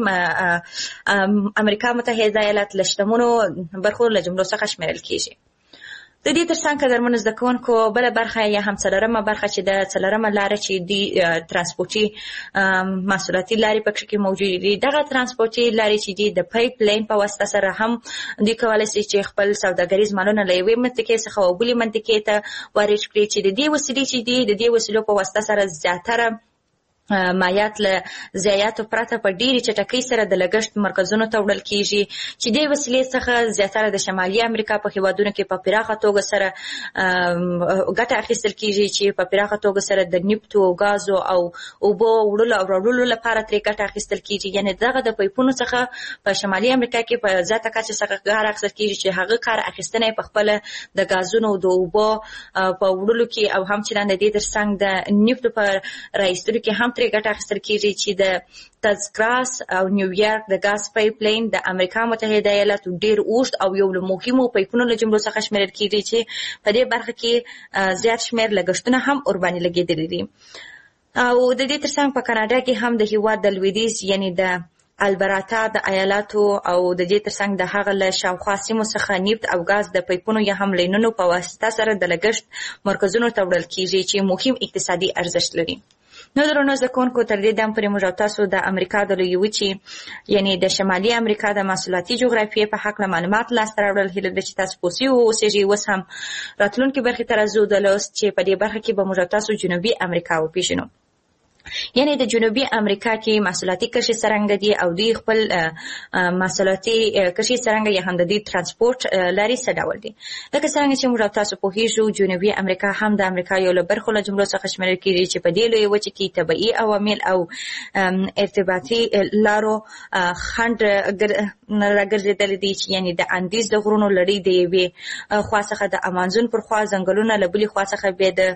امریکا متحده ایالات له شتمنو برخو له جملو څخه شمیرل کیږي. د دې ترڅنګ قدرمنو زده کوونکو بله برخه یا هم څلورمه برخه چې د څلورمه لاره چې د ترانسپورتي محصولاتي لارې پکې کې موجود دي، دغه ترانسپورتي لارې چې دي د پایپ لاین په واسطه سره هم دوی کولی شي چې خپل سوداګریز مالونه له یوې منطقې څخه بلې منطقې ته وارد کړي، چې د دې وسیلې چې دي د دې وسیلو په واسطه سره زیاتره مایات له ضایعاتو پرته په ډېرې چټکۍ سره د لګښت مرکزونو ته وړل کیږي، چې دې وسیلې څخه زیاتره د شمالي امریکا په هیوادونو کې په پراخه توګه سره ګټه اخیستل کیږي، چې په پراخه توګه سره د نفتو او ګازو او اوبو وړلو او راوړلو لپاره ترې ګټه اخیستل کیږي. یعنې دغه د پایپونو څخه په شمالي امریکا کې په زیاته کچه څخه کار اخیستل کیږي، چې هغه کار اخیستنه په خپله د ګازونو او د اوبو په وړلو کې او هم چې د دې ترڅنګ د نفتو په راایستلو کې هم ترې ګټه اخیستل کیږي، چې د تزګراس او نیویارک د ګاز پایپ لاین د امریکا متحده ایالاتو ډیر اوږد او یو له مهمو پایپونو له جملو څخه شمیرل کیږي، چې په دې برخه کې زیات شمیر لګښتونه هم ورباندې لګېدلي دي. او د دې ترڅنګ په کاناډا کې هم د هیواد د لویدیځ یعنې د البراتا د ایالاتو او د دې ترڅنګ د هغه له شاوخوا سیمو څخه نفت او ګاز د پایپونو یا هم لینونو په واسطه سره د لګښت مرکزونو ته وړل کیږي، چې مهم اقتصادي ارزښت لري. نو درنو زده کوونکو تر دې دم پورې موږ تاسو د امریکا د لویې وچې یعنې د شمالي امریکا د محصولاتي جغرافیې په هکله معلومات لاسته راوړل. هیله ده چې تاسو پوه اوسېږئ. اوس هم راتلونکې برخې ته راځو د لوست، چې په دې برخه کې به موږ تاسو جنوبي امریکا وپېژنو. یعنې د جنوبي امریکا کې محصولاتي کرښې څرنګه دي او دوی خپل محصولاتي کرښې څرنګه یا هم د دې ترانسپورت لارې څه ډول دي. لکه څرنګه چې موږ تاسو پوهېږو، جنوبي امریکا هم د امریکا یو له برخو له جملو څخه شمیرل کېږي، چې په دې لویې وچې کې طبیعي عوامل او ارتباطي لارو خنډ راګرځېدلي دي، چې یعنې د اندیز د غرونو لړۍ د یوې خوا څخه د امازون پر خوا ځنګلونه، له بلې خوا څخه بیا د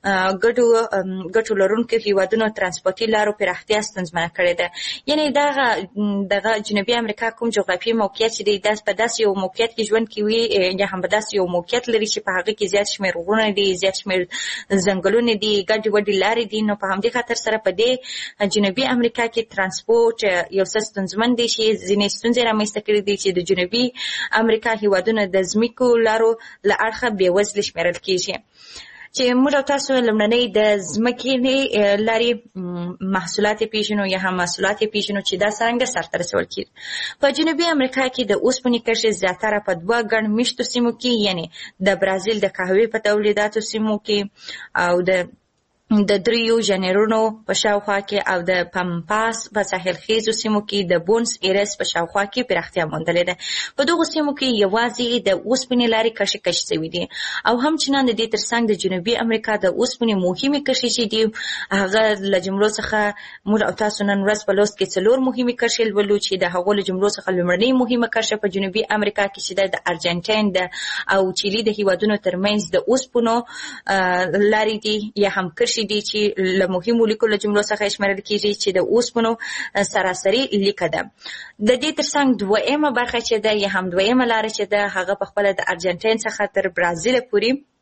ګټو لرونکو هیوادونو ترانسپورتي لارو پراختیا ستونزمنه کړې ده. یعنې دغه جنوبي امریکا کوم جغرافیایي موقعیت چې دی په داسې یو موقعیت کې ژوند کوي یا هم په داسې یو موقعیت لري چې په هغه کې زیات شمېر غرونه دي، زیات شمېر ځنګلونه دي، ګډې وډې لارې دي. نو په همدې خاطر سره په دې جنوبي امریکا کې ترانسپورت یو څه ستونزمن دی، چې ځینې ستونزې رامنځته کړي دي، چې د جنوبي امریکا هیوادونه د ځمکو لارو له اړخه بېوزلي شمېرل کېږي. چې موږ تاسو لومړنۍ د ځمکې لارې محصولات پیژنو یا هم محصولات پیژنو چې دا څنګه سرته رسول کیږي. په جنوبي امریکا کې د اوسپنې کرښې زیاتره په دوه ګڼ میشتو سیمو کې، یعنې د برازیل د قهوې په تولیداتو سیمو کې او د دریو ژانرونو په شاوخوا کې او د پمپاس په ساحل خیزو سیمو کې د بونس ایرس په شاوخوا کې پراختیا موندلې ده. په دغو سیمو کې یوازې د اوسپنې لارې کرښې کشف شوي دي او همچنان د دې ترڅنګ د جنوبي امریکا د اوسپنې مهمې کرښې چې دي هغه له جملو څخه موږ او تاسو نن ورځ په لوست کې څلور مهمې کرښې لولو، چې د هغو له جملو څخه لومړنۍ مهمه کرښه په جنوبي امریکا کې چې د ارجنټاین او چیلي د هیوادونو ترمنځ د اوسپنو لارې دي یا هم کرښې دي، چې له مهمو لیکو له جملو څخه شمیرل کیږي، چې د اوسپنو سراسري لیکه ده. د دې ترڅنګ دویمه برخه چې ده یا هم دویمه لاره چې ده هغه په خپله د ارجنټاین څخه تر برازیل پورې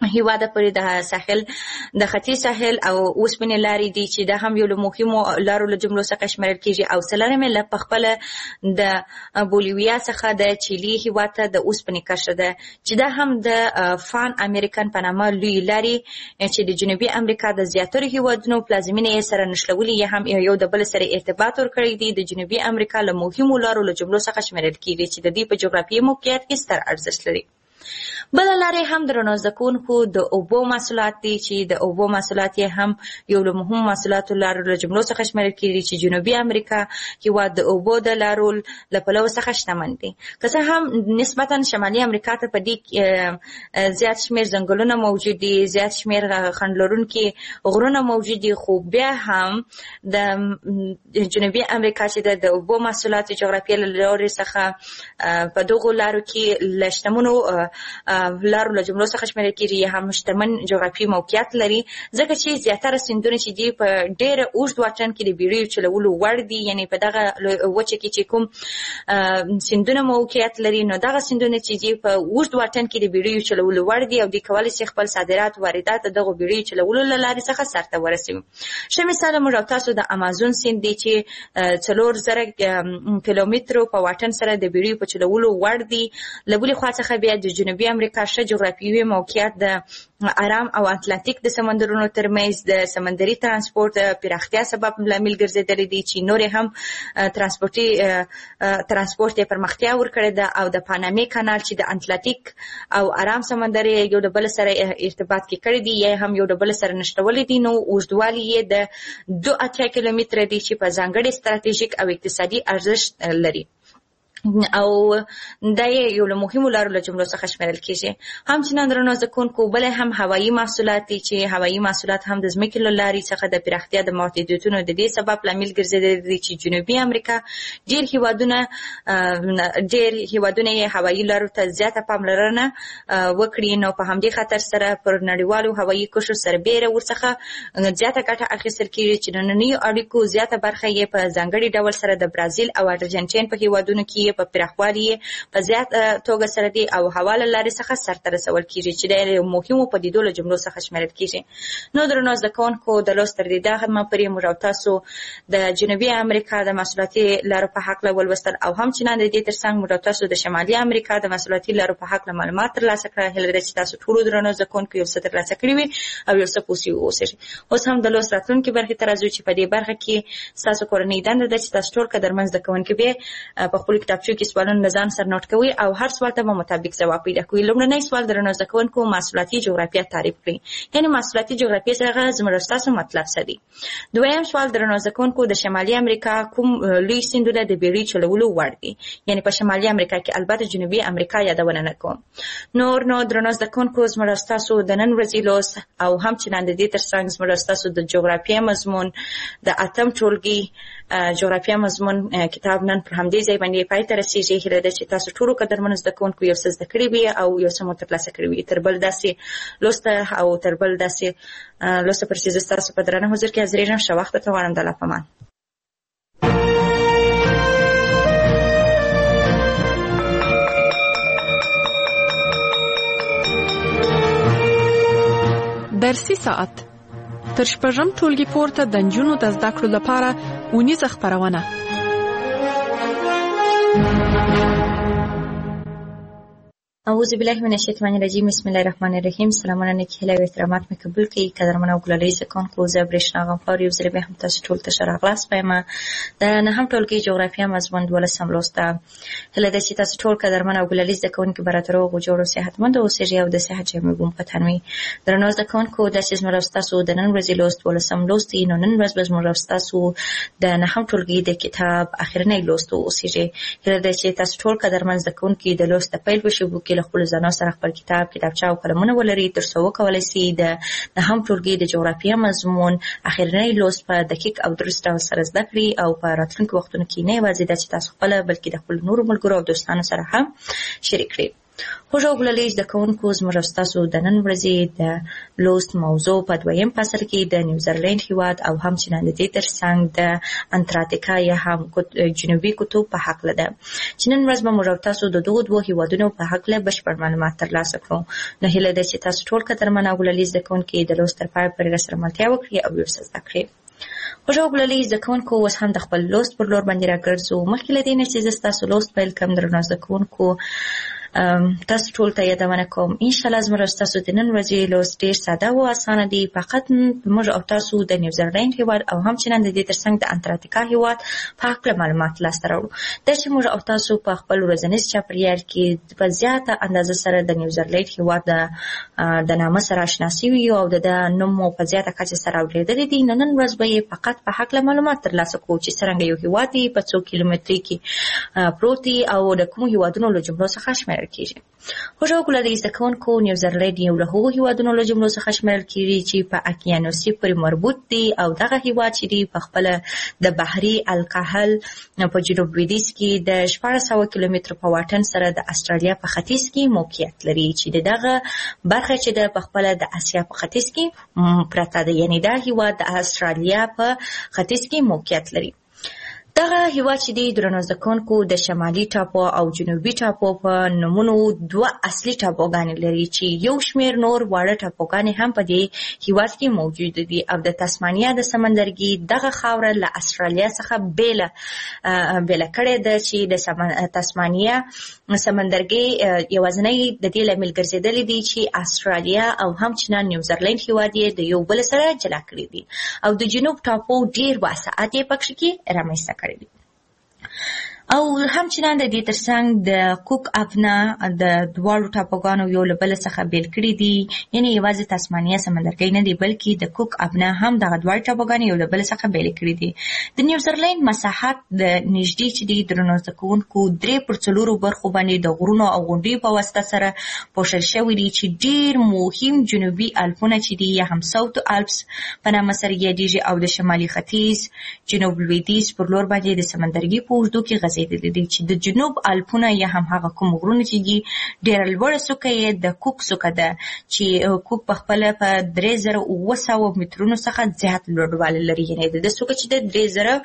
هیواده پورې د ساحل د ختیځ ساحل او اوسپنې لارې دي چې دا هم یو له مهمو لارو له جملو څخه شمیرل کیږي او څلورمه له پخپله د بولیویا څخه د چیلي هیواد ته د اوسپنې کرښه ده چې دا هم د فان امریکن په نامه لوی لارې چې د جنوبي امریکا د زیاتره هیوادونو پلازمینې یې سره نښلولي یا هم یو د بل سره ارتباط ورکړی دی د جنوبي امریکا له مهمو لارو له جملو څخه شمیرل کیږي چې د دې په جغرافیایي موقعیت کې ستر ارزښت لري. بل لارې هم درنو زکونکو د اوبو محصولات دي چې د اوبو محصولات یې هم یو له مهمو محصولاتو لارو له جملو څخه شمیرل کیږي چې جنوبي امریکا هیواد د اوبو د لارو له پلوه څخه شتمن دي که څه هم نسبتا شمالي امریکا ته په دې زیات شمیر ځنګلونه موجود دي زیات شمیر خنډ لرونکي غرونه موجود دي خو بیا هم د جنوبي امریکا چې د اوبو محصولاتو جغرافیه له لارې څخه په دغو لارو کې له شتمنو لارو له جملو څخه شمیرل کیږي یا هم شتمن جغرافیایي موقعیت لري ځکه چې زیاتره سیندونه چې دي په ډېر اوږد واټن کې د بیړیو چلولو وړ دي یعنی په دغه وچه کې چې کوم سیندونه موقعیت لري نو دغه سیندونه چې دي په اوږد واټن کې د بیړیو چلولو وړ دي او د کولی شي خپل صادرات واردات دغه بیړیو چلولو له لارې څخه سرته ورسوي. ښه مثال موږ تاسو د امازون سیند دی چې 4000 کیلومترو په واټن سره د بیړیو په چلولو وړ دي. له بلې خوا څخه بیا د جنوبي امریکا ښه جغرافیوي موقعیت د ارام او اتلانتیک د سمندرونو ترمنځ د سمندري ترانسپورت پراختیا سبب لامل ګرځېدلی دی چې نور هم ترانسپورت یې پرمختیا ورکړې ده او د پانامې کانال چې د اتلانتیک او ارام سمندر یو د بل سره ارتباط کې کړی دی یا هم یو د بل سره نښلولي دي نو اوږدوالی یې د 2 کیلومتره دی چې په ځانګړي ستراتیژیک او اقتصادي ارزښت لري او دا یو له مهمو لارو له جملو څخه شمیرل کیږي. همچنان درنو زکونکو بل هم هوایي محصولات دي چې هوایي محصولات هم د ځمکې له لارې څخه د پراختیا د محدودیتونو د دې سبب لامل ګرځېدلي دي چې جنوبي امریکا ډېر هیوادونه یې هوایي لارو ته زیاته پاملرنه وکړي نو په همدې خاطر سره پر نړیوالو هوایي کوشو سربیره ورڅخه زیاته ګټه اخیستل کیږي چې نننیو اړیکو زیاته برخه یې په ځانګړي ډول سره د برازیل او ارجنټاین په هیوادونو کې په پراخوالي په زیات توګه سره دي او حواله لارې څخه سرته رسول کیږي چې د مهمو پدیدو له جملو څخه شمیرل کیږي. نو درنو زکونکو د لوست تر دې دغه پرې موږ تاسو د جنوبي امریکا د محصولاتي لارو په حق ولوستل او همچنان د دې ترڅنګ موږ تاسو د شمالي امریکا د محصولاتي لارو په حق معلومات ترلاسه کړل. هیله ده چې تاسو ټول درنو زکونکو یو څه ترلاسه کړی وي او یو څه پوسی اوسئ. اوس هم د لوست راتلونکي برخې ته راځو چې په دې برخه کې تاسو کورنۍ دنده ده چې تاسو ټول قدرمن زده کوونکي به په خپل کتابچو کې سوالونه ځان سره نوٹ کوي او هر سوال ته مطابق جواب پیدا کوي. لومړنی سوال درنو زکونکو محصولاتي جغرافیه تعریف کړئ یعنی محصولاتي جغرافیه څنګه زموږ تاسو مطلب څه دی. دویم سوال درنو زکونکو د شمالي امریکا کوم لوی سیندونه د بیړۍ چلولو وړ دي یعنی په شمالي امریکا کې البته جنوبي امریکا یادونه نه کوم. نو درنو زکونکو زموږ تاسو د نن ورځې لوست او همچنان د دې ترڅنګ زموږ تاسو د جغرافیه مضمون د اتم ټولګي جغرافیه مضمون کتاب نن پر همدې ځای باندې پای ته رسیږي. هیله ده چې تاسو ټول قدرمن زده کوونکو یو څه زده کړي وي او یو څه مو ترلاسه کړي وي. تر بل داسې لوسته او تر بل داسې لوسته پر چې تاسو په درنه حضور کې حاضرېږم. ښه وخت ته غواړم. د الله په امان. درسي ساعت تر شپږم ټولګي پورته د نجونو د زده کړو لپاره اونیزه خپرونه. اعوذ بالله من الشیطان الرجیم. بسم الله الرحمن الرحیم. سلامونه نیکی هیله او احترامات مې قبول کړئ. قدرمن او ګلالۍ زکونکو زه برېښنا غمخوار یو ځل بیا هم تاسو ټول ته ښه راغلاست وایم. د نهم ټولګي جغرافیه مضمون 12 لوست ده. هیله ده چې تاسو ټول قدرمن او ګلالۍ زکونکو به راته روغ او جوړ او صحتمند اوسئ او د صحت جامې بوم پتن وي. درنو زکونکو دا چې زموږ تاسو د نن ورځې لوست 12 لوست دی نو نن ورځ به زموږ تاسو د نهم ټولګي د کتاب اخرنی لوست اوسئ. هیله ده چې تاسو ټول قدرمن زکونکو د لوست په پیل بشو کې له خپل ځانو سره خپل کتاب کتابچه او قلمونه ولري تر څو وکولای شي د نهم ټولګي د جغرافیه مضمون اخرنی لوست په دقیق او درست ډول سره زده کړئ او په راتلونکو وختونو کې نه یوازې دا چې تاسو خپل بلکې د خپل نورو ملګرو او دوستانو سره هم شریک کړئ. خوږو ګلالۍ زده کوونکو، زموږ او ستاسو د نن ورځې د لوست موضوع په دویم فصل کې د نیوزرلینډ هیواد او همچنان د دې ترڅنګ د انټارکټیکا یا هم جنوبي قطب په هکله ده، چې نن ورځ به موږ او تاسو د دغو دوو هیوادونو په هکله بشپړ معلومات ترلاسه کړو. نو هیله ده چې تاسو ټول قدرمن او ګلالۍ زده کوونکي د لوست تر پایه پورې سره ملتیا وکړي او یو څه زده کړي. خوږو ګلالۍ زده کوونکو، اوس هم د خپل لوست پر لور باندې راګرځو. مخکې له دې نه چې زه ستاسو لوست پیل کړم، درنو زده کوونکو، تاسو ټول ته یادونه کوم انشاءالله زموږ او ستاسو د نن ورځې لوست ډېر ساده او اسانه دی. فقط موږ او تاسو د نیوزرلینډ هیواد او همچنان د دې ترڅنګ د انټارکټیکا هیواد په هکله معلومات لاسته راوړو. دا چې موږ او تاسو په خپل ورځنیز چاپېریال کې په زیاته اندازه سره د نیوزرلینډ هیواد د نامه سره اشنا سوي یو او د نوم مو په زیاته کچه سره اورېدلی دي، نو نن ورځ به یې فقط په هکله معلومات ترلاسه کوو چې څرنګه یو هیواد دی، په څو کیلومتري کې پروت دی او د کومو هیوادونو له جملو څخه شمیرل کیږي. خوږو ګلالۍ زده کوونکو، نیوزرلینډ یو له هغو هیوادونو له جملو څخه شمیرل کیږي چې په اقیانوسي پورې مربوط دي او دغه هیواد چې دی په خپله د بحري الکاهل په جنوب لویدیځ کې د 1600 کیلومترو په واټن سره د استرالیا په ختیځ کې موقعیت لري، چې دغه برخه چې د په خپله د اسیا په ختیځ کې پرته ده، یعنی دا هیواد د استرالیا په ختیځ کې موقعیت لري. دغه هیواد چې دی درنو زده کوونکو د شمالي ټاپو او جنوبي ټاپو په نومونو دوه اصلي ټاپوګانې لري، چې یو شمېر نور واړه ټاپوګانې هم په دې هیواد کې موجود دي او د تسمانیا د سمندرګي دغه خاوره له استرالیا څخه بیله کړې ده، چې د تسمانیا سمندرګي یوازینی د دې لامل ګرځېدلی دی چې استرالیا او همچنان نیوزرلینډ هیواد یې د یو بل سره جلا کړي دي او د جنوب ټاپو ډېر وسعت یې پکښې کې رامنځته کړی دی. او همچنان د دې ترڅنګ د کوک افنا د دواړو ټاپوګانو یو له بل څخه بیل کړي دي، یعنی یوازې تسمانیا سمندرګي نه دی بلکې د کوک افنا هم دغه دواړه ټاپوګانې یو له بل څخه بیل کړي دي. د نیوزرلینډ مساحت د نږدې چې دی درنو زده کوونکو 3/4 برخو باندې د غرونو او غونډیو په واسطه سره پوښل شوي دي، چې ډېر مهم جنوبي الپونه چې دي یا هم ساوت الپس په نامه سره یادېږي او د شمالي ختیځ جنوب لویدیځ پر لور باندې د سمندرګي په اوږدو کې غځېدلي دي، چې د جنوب الپونه یا هم هغه کوم غرونه چې دي ډېره لوړه څوکه یې د کوک څوکه ده، چې کوک په خپله په 3700 مترونو څخه زیات لوړوالی لري، یعنې د دې څوکه چې د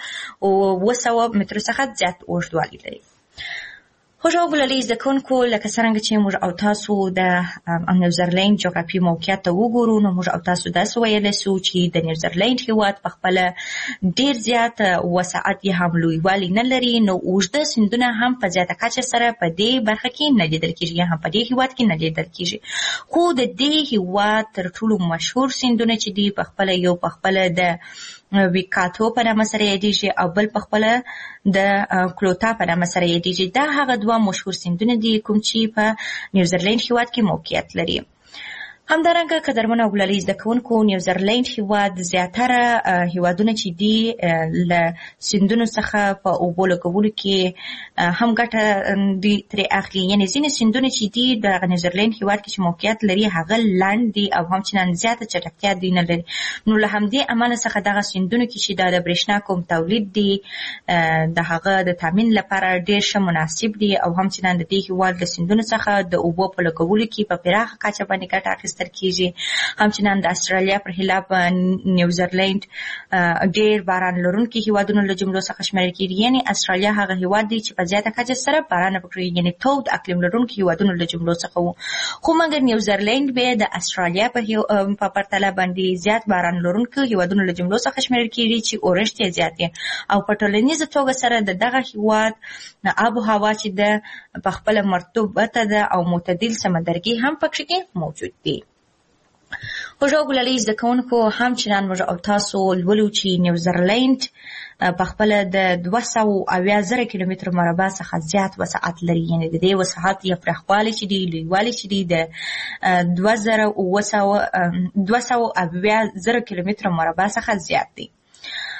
3700 مترو څخه زیات اوږدوالی لري. خوږو ګلالۍ زده کوونکو، لکه څرنګه چې موږ او تاسو د نیوزرلینډ جغرافیایي موقعیت ته وګورو، نو موږ او تاسو داسې ویلی سو چې د نیوزرلینډ هیواد په خپله ډېر زیات وسعت یې هم لویوالی نه لري، نو اوږده سیندونه هم په زیاته کچه سره په دې برخه کې نه لیدل کېږي یا هم په دې هیواد کې نه لیدل کېږي. خو د دې هیواد تر ټولو مشهور سیندونه چې دي په خپله یو په خپله د ویکاتو په نامه سره یادېږي او بل په خپله د کلوتا په نامه سره یادېږي. دا هغه دوه مشهور سیندونه دي کوم چې په نیوزرلینډ هیواد کې موقعیت لري. همدارنګه قدرمنو او ګلالۍ زده کوونکو، نیوزرلینډ هیواد زیاتره هیوادونه چې دي له سیندونو څخه په اوبو لګولو کې هم ګټه دوی ترې اخلي، یعنې ځینې سیندونه چې دي د نیوزرلینډ هیواد کې چې موقعیت لري هغه لنډ دي او همچنان زیاته چټکتیا دوی نه لري، نو له همدې امله څخه دغه سیندونو کې چې د برېښنا کوم تولید دی د هغه د تامین لپاره ډېر ښه مناسب دي او همچنان د دې هیواد له سیندونو څخه د اوبو په لګولو کې په پراخه کچه باندې ګټه اخیستل کیږي. همچنان د استرالیا پر خلاف نیوزرلینډ ډېر باران لرونکي هیوادونو له جملو څخه شمیرل کیږي، یعنی استرالیا هغه هیواد دی چې په زیاته کچه سره باران پکې یعنی تود اقلیم لرونکي هیوادونو له جملو څخه وو، خو مګر نیوزرلینډ به د استرالیا په پرتله باندې زیات باران لرونکي هیوادونو له جملو څخه شمیرل کیږي چې اورښت یې زیات دی او په ټولنیزه توګه سره د دغه هیواد آب و هوا چې د په خپله مرطوبه ده او معتدل سمندرګي هم پکې موجود دي. خوږو ګلالۍ زده کوونکو، همچنان موږ او تاسو لولو چې نیوزرلینډ په خپله د 280,000 کیلومتر مربع څخه زیات وسعت لري، یعنې د دې وسعت یا پراخوالی چې دی لویوالی چې دی د 280,000 کیلومتر مربع څخه زیات دی.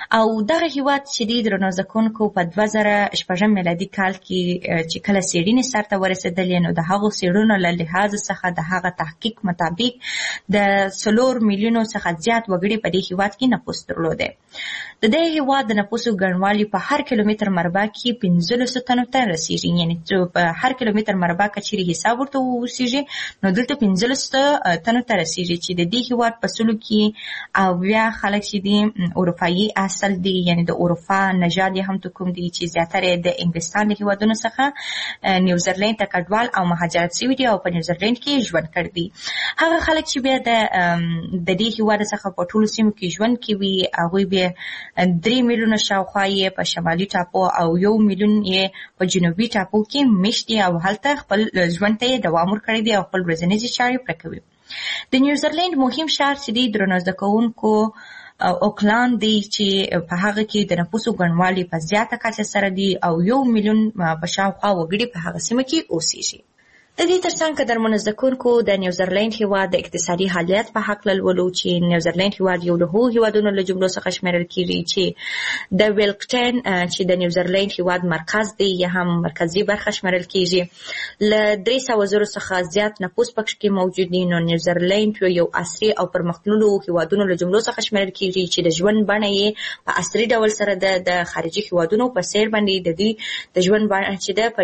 او دغه هیواد چې د درنو زکونکو په 2016 میلادي کال کې چې کله څېړنې سرته ورسېدلې، نو د هغو څېړنو له لحاظ څخه د هغه تحقیق مطابق د 4 میلیونو څخه زیات وګړي په دې هیواد کې نفوس درلوده. د دې هیواد د نفوسو ګڼوالی په هر کیلومتر مربع کې 1500 تنو ته رسیږي، یعنی په هر کیلومتر مربع کې چې حساب ورته وسیږي نو دلته 1500 تنو ته رسیږي، چې د دې هیواد په سلو کې او بیا خلک چې دي اروپایي اصل دي، یعنی د اروپا نژاد هم کوم دي چې زیاتره د انګلستان د هیوادونو څخه نیوزیلند ته کډوال او مهاجرت شوي دي او په نیوزیلند کې ژوند کړی دي. هغه خلک چې بیا د دې هیواد څخه په ټولو سیمو کې ژوند کوي، هغوی بیا 3 میلیونه شاوخوا یې په شمالي ټاپو او 1 میلیون یې په جنوبي ټاپو کې مشت دي او هلته خپل ژوند ته دوام ورکړی دی او خپل ورځنیزې چارې پرې کوي. د نیوزیلند مهم ښار چې دی درنو زده کوونکو اوکلاند دی، چې په هغه کې د نفوسو ګڼوالی په زیاته کچه سره دی او 1 میلیون په شاوخوا وګړي په هغه سیمه کې اوسېږي. د دې ترڅنګ قدرمنو زده کوونکو د نیوزیلند هیواد د اقتصادي حالیت په هکله لولو چې نیوزیلند هیواد یو له هغو هیوادونو له جملو څخه شمیرل کیږي چې د ویلکټن چې د نیوزیلند هیواد مرکز دی یا هم مرکزی برخه شمیرل کیږي، له 300 زره څخه زیات نفوس پکې کې موجود دي. نو نیوزیلند یو عصري او پرمختللو هیوادونو له جملو څخه شمیرل کیږي چې د ژوند بڼه یې په عصري ډول سره د خارجي هیوادونو په څیر باندې د دې د ژوند بڼه چې ده په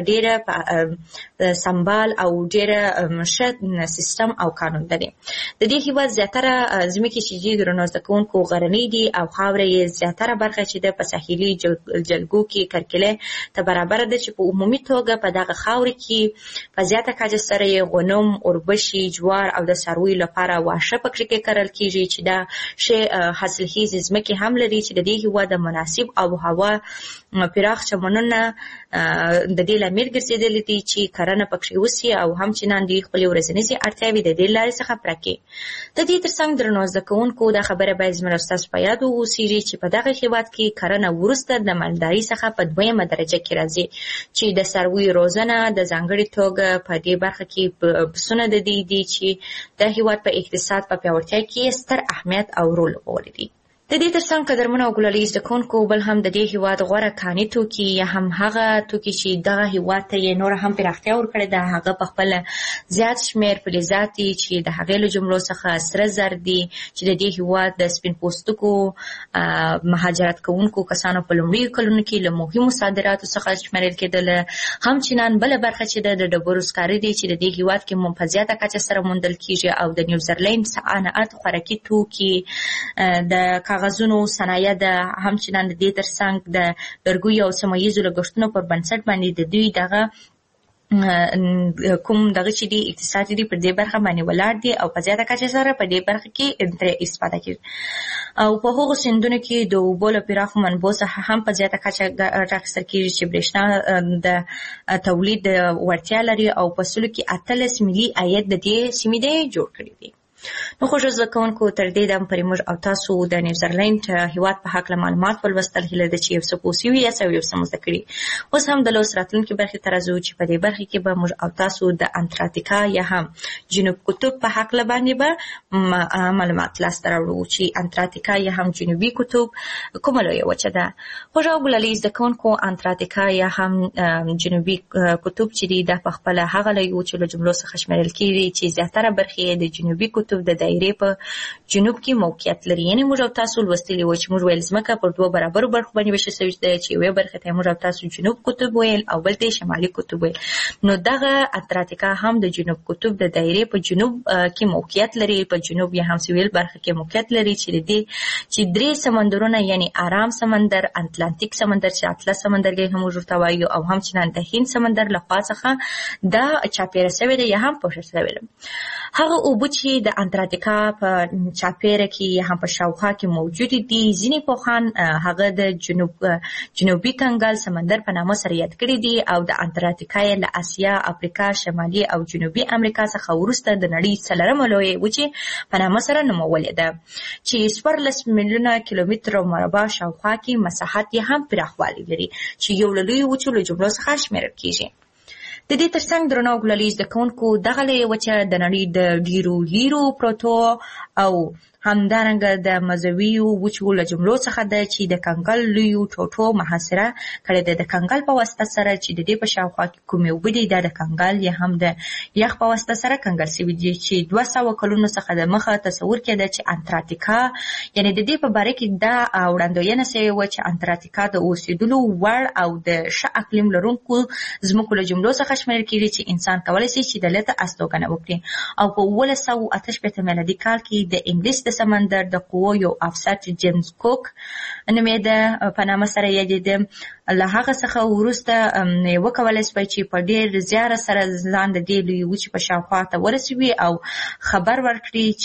ډیره سمبال او ډیره ښه سیستم او قانون لري. د دې هیواد زیاتره ځمکې چې درنو زده کوونکو غرنۍ دي او خاوره یې زیاتره برخه چې ده په ساحلي جلګو کې کرکلې ته برابر ده، چې په عمومي توګه په دغه خاورې کې په زیاته کچه سره یې غنم، اوربشي، جوار او د څارویو لپاره واښه پکې کې کرل کیږي، چې دا ښې حاصلخیزې ځمکې هم لري چې د دې هیواد د مناسب آب و هوا پراخ چمنونه د دې لامل ګرځېدلي دي چې کرنه پکې وسي او هم چنان دي خپلې ورځنیزې اړتیاوې د دې لارې څخه پوره کړي. د دې ترڅنګ درنو زده کوونکو دا خبره باید زموږ ستاسو په یاد واوسېږي چې په دغه هیواد کې کرنه وروسته د مالدارۍ څخه په 2مه درجه کې راځي، چې د څارویو روزنه د ځانګړې توګه په دې برخه کې پسونه د دې دي چې د هیواد په اقتصاد په پیاوړتیا کې ستر اهمیت او رول لوبولی دي. د دې ترڅنګ قدرمنو او ګلالي زده کوونکو بل هم د دې هیواد غوره کاني توکي یا هم هغه توکي چې دغه هیواد ته یې نور هم پراختیا ورکړې ده، هغه په خپل زیات شمیر فلزات دي چې د هغې له جملو څخه سره زر دي چې د دې هیواد د سپین پوستکو مهاجرت کوونکو کسانو په لومړیو کلونو کې له مهمو صادراتو څخه شمیرل کېدله. همچنان بله برخه چې د ډبرو سکاره دي چې د دې هیواد کې په زیاته کچه سره موندل کیږي، او د نیوزیلند صنعت خوراکي توکي د کاغذونو صنایع ده. همچنان د دې ترڅنګ د لرګیو او سیمه ییزو لګښتونو پر بنسټ باندې د دوی دغه کوم دغه چې دي اقتصاد دي پر دې برخه باندې ولاړ دي او په زیاته کچه سره په دې برخه کې استفاده کوي. او په هغو سیندونو کې د اوبو له پراخو منبعو څخه هم په زیاته کچه ګټه اخیستل کېږي چې برېښنا د تولید وړتیا لري او په سلو کې 18 ملي عاید د دې سیمې دی جوړ کړی دی. نو خوږ زده کوونکو تر دې دم پرې موږ او تاسو د نیوزیلند هیواد په هکله معلومات ولوستل، هیله ده چې یو څه پوه سوي یاست او یو څه مو زده کړي. اوس هم د لوست راتلونکي برخې ته راځو چې په دې برخې کې به موږ او تاسو د انټارکټیکا یا هم جنوب قطب په هکله باندې به معلومات لاسته راوړو چې انټارکټیکا یا هم جنوبي قطب کومه لویه وچه ده. خوږ او ګلالي زده کوونکو انټارکټیکا یا هم جنوبي قطب چې دی دا په خپله هغه لویه وچو له جملو څخه شمیرل کېږي چې زیاتره برخې د جنوبي قطب د دایرې په جنوب کې موقعیت لري. یعنی موږ او تاسو لوستلي و چې موږ ویل ځمکه پر 2 برابرو برخو باندې ویشل شوې ده، چې یوې برخې ته موږ او تاسو جنوب قطب ویل او بل ته شمالي قطب ویل. نو دغه انټارکټیکا هم د جنوب قطب د دایرې په جنوب کې موقعیت لري، په جنوب یا هم سویل برخه کې موقعیت لري چې دې چې 3 سمندرونه یعنی آرام سمندر، اتلانتیک سمندر چې اطلس سمندرګي هم ورته وایي، او همچنان د هند سمندر له خوا څخه دا چاپیره شوی دی یا هم پوښښ شوی دی. هغه اوبه چې د انټارکټیکا په چاپیره کې یا هم په شاوخوا کې موجود دي، ځینې پوهان هغه د جنوبي کنګل سمندر په نامه سره یاد کړي دي، او د انټارکټیکا له اسیا، افریقا، شمالي او جنوبي امریکا څخه وروسته د نړۍ 4مه لویه وچې په نامه سره نومولې ده چې 14 میلیونه کیلومتر مربع شاوخوا کې مساحت یې هم پراخوالی لري چې یو له لویو وچو له جملو څخه شمیرل کیږي. د دې ترڅنګ درنو ګلالي زده کوونکو دغه یوه چې د نړۍ د ډیرو لیرو پروتو او همدارنګه د مزویو وچو له جملو څخه ده چې د کنګل لویو ټوټو محاصره کړې ده. د کنګل په واسطه سره چې د دې په شاوخوا کې کومې اوبه دي دا د کنګل یا هم د یخ په واسطه سره کنګل سوي دي چې 200 کلونو څخه د مخه تصور کېده چې انټارکټیکا یعنې د دې په باره کې دا وړاندوینه سوې وه چې انټارکټیکا د اوسېدلو وړ او د ښه اقلیم لرونکو ځمکو له جملو څخه شمیرل کېږي چې انسان کولی شي چې دلته استوګنه وکړي. او په 1988 میلادي کال کې د انګلیس سمندر د قوو یو افسر چې جیمز کوک نومېده په نامه سره یادېده له هغه څخه وروسته وکولی شوی چې په ډېر زیار سره ځان د دې لویې وچې په شاوخوا ته ورسوي او خبر ورکړي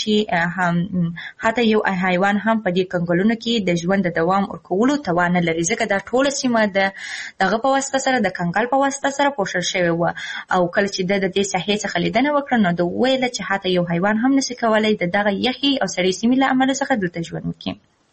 چې حتی یو حیوان هم په دې کنګلونو کې د ژوند د دوام ورکولو توان نه لري ځکه دا ټوله سیمه د دغه په واسطه سره د کنګل په واسطه سره پوښل شوې وه. او کله چې د دې ساحې څخه لیدنه وکړه نو د ویله چې حتی یو حیوان هم نشي کولی د دغه یخي او سړې سیمې له امله څخه دلته ژوند وکړي.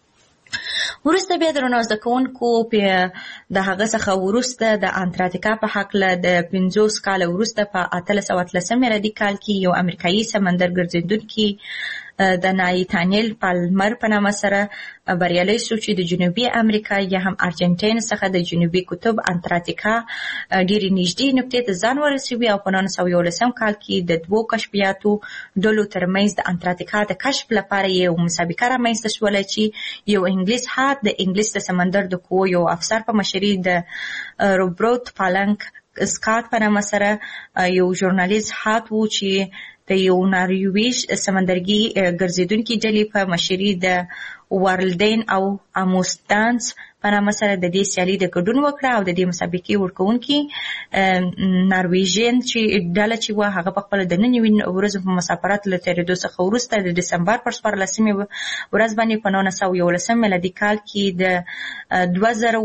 وروسته بیا درنو زده کوونکو د هغه څخه وروسته د انټارکټیکا په هکله د 50 کاله وروسته په 1813 میلادي کال کې یو امریکایي سمندر ګرځېدونکي د نایتانیل پالمر په نامه سره بریالی شو چې د جنوبي امریکا یا هم ارجنټاین څخه د جنوبي قطب انټارکټیکا ډېرې نږدې نقطې ته ځان ورسوي او په 1911 کال کې د 2 کشفیاتو ډلو ترمنځ د انټارکټیکا د کشف لپاره یو مسابقه رامنځته شوله چې یو انګلیس هات د انګلیس د سمندر د قوو یو افسر په مشري د روبرت پالنک سکاټ په نامه سره یو ژورنالیست هات و چې د یو نارویج سمندرګي ګرځېدونکي ډلې په مشري د وارلډین او اموستانس په نامه سره د دې سیالي د ګډون وکړه او د دې مسابقې ورکوونکي نارویژین چې ډله چې وه هغه په خپله د 9 ورځو په مسافرت له تېرېدو څخه وروسته د ډسمبر پر 14 ورځ باندې په 1911 میلادي کال کې د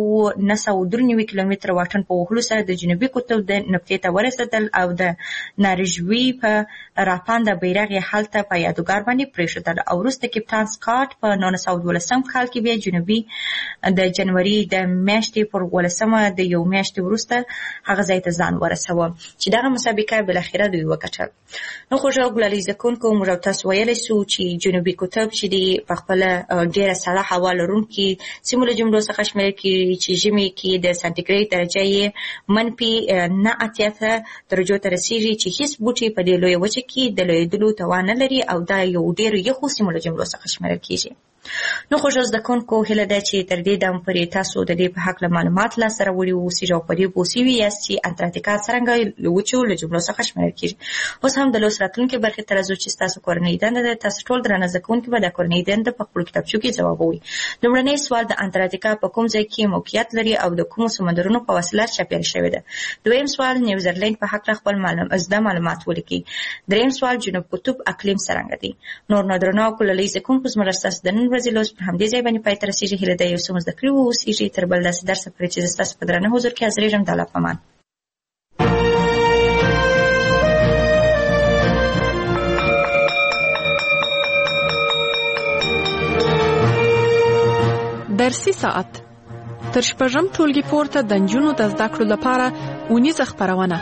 2993 کیلومتره واټن په وهلو سره د جنوبي قطب د نقطې ته ورسېدل او د نارویژ په راپانده بیرغ یې هلته په یادګار باندې پرېښودل. او وروسته کپټان سکاټ په 1912 کال کې بیا جنوبي د جنوري د میاشتې پر 18 د یو میاشتې وروسته هغه ځای ته ځان ورسوه چې دغه مسابقه بالاخره دوی وګټل. نو خوږو ګلالي زده کوونکو موږ تاسو ویلی سو چې جنوبي قطب چې دی په خپله ډېره سړه هوا لرونکي سیمو له جملو څخه شمیرل کېږي چې ژمي کې د سانتیګریډ درجه یې -8 درجو ته رسېږي چې هیڅ بوټي په دې لویه وچه کې د لویېدلو توان نه لري او دا یو ډېرو یخو سیمو له جملو څخه شمیرل کېږي. نو خوږو زده کوونکو هیله ده چې تر دې دم پورې تاسو د دې په هکله معلومات لاسته راوړي اوسئ او په دې پوه شوي یاست چې انټارکټیکا څرنګه له وچو له جملو څخه شمیرل کېږي. اوس هم د لوست راتلونکي برخې ته راځو چې ستاسو کورنۍ دنده ده. تاسو ټول درانه زده کوونکي به د کورنۍ دنده په خپلو کتابچو کې ځوابوئ. لومړنی سوال د انټارکټیکا په کوم ځای کې موقعیت لري او د کومو سمندرونو په وسیله چاپېره شوې ده. دویم سوال نیوزرلینډ په هکله خپل زده معلومات ولیکئ. دریم سوال جنوب قطب اقلیم څرنګه دی. نور نو درنو ګلالي زده کوونکو زموږ ستاسو د نن ورځې لوست په همدې ځای باندې پای ته رسېږي. هیله ده یو څه مو زده کړي واوسېږي. تر بل داسې درسه پورې چې زه ستاسو په درانه حضور کې حاضرېږم د الله په امان. درسي ساعت تر شپږم ټولګي پورته د نجونو د زده کړو لپاره اونیزه خپرونه.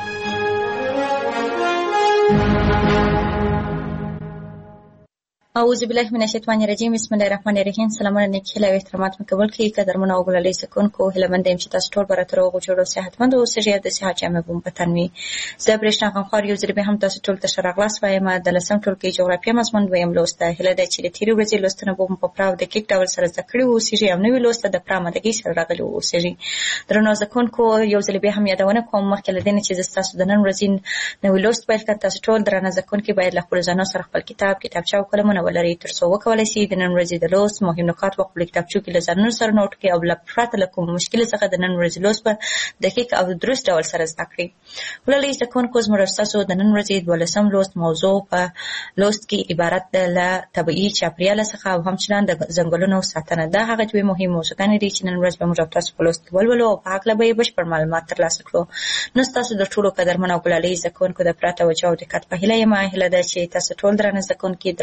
اعوذ بالله من الشیطان الرجیم. بسم الله الرحمن الرحیم. سلامونه نیکی هیله او احترامات مې قبول کړئ. قدرمنو او ګلالي زده کوونکو هیله مند یم چې تاسو ټول به راته روغ جوړ او صحتمند اوسئ او د صحت جامې به مو په تن وي. زه برېښنا غمخوار یو ځل بیا هم تاسو ټول ته ښه راغلاست وایم. د 10م ټولګي جغرافیه مضمون دویم لوست ده. هیله ده چې د تېرې ورځې لوستونه به مو په پوره او دقیق ډول سره زده کړي واوسئ او نوي لوست ته د پوره آمادګۍ سره راغلي واوسئ. درنو زده کوونکو یو ځل بیا هم یادونه کوم مخکې له دې نه چې زه ستاسو د نن ورځې نوي لوست پیل کړم. تاسو ټول درانه زده کوونکي باید له خپلو ځانونو سره خپل کتابچه او قلمونه ولرئ تر څو وکولی شي د نن ورځې د لوست مهم نکات په خپلو کتابچو کې له ځانونو سره نوټ کړئ او له پرته له کوم مشکل څخه د نن ورځې لوست په دقیق او درست ډول سره زده کړئ. ګلالي زده کوونکو زموږ ستاسو د نن ورځې 12م لوست موضوع په لوست کې عبارت ده له طبیعي چاپېریال څخه او همچنان د ځنګلونو ساتنه. دا هغه دوې مهم موضوعګانې دي چې نن ورځ به موږ تاسو په لوست کې ولولو او په هکله به یې بشپړ معلومات ترلاسه کړو. نو ستاسو د ټولو قدرمنو او ګلالي زده کوونکو د پوره توجه او دقت په هیله یم. هیله ده چې تاسو ټول درانه زده کوونکي د لوست تر پایه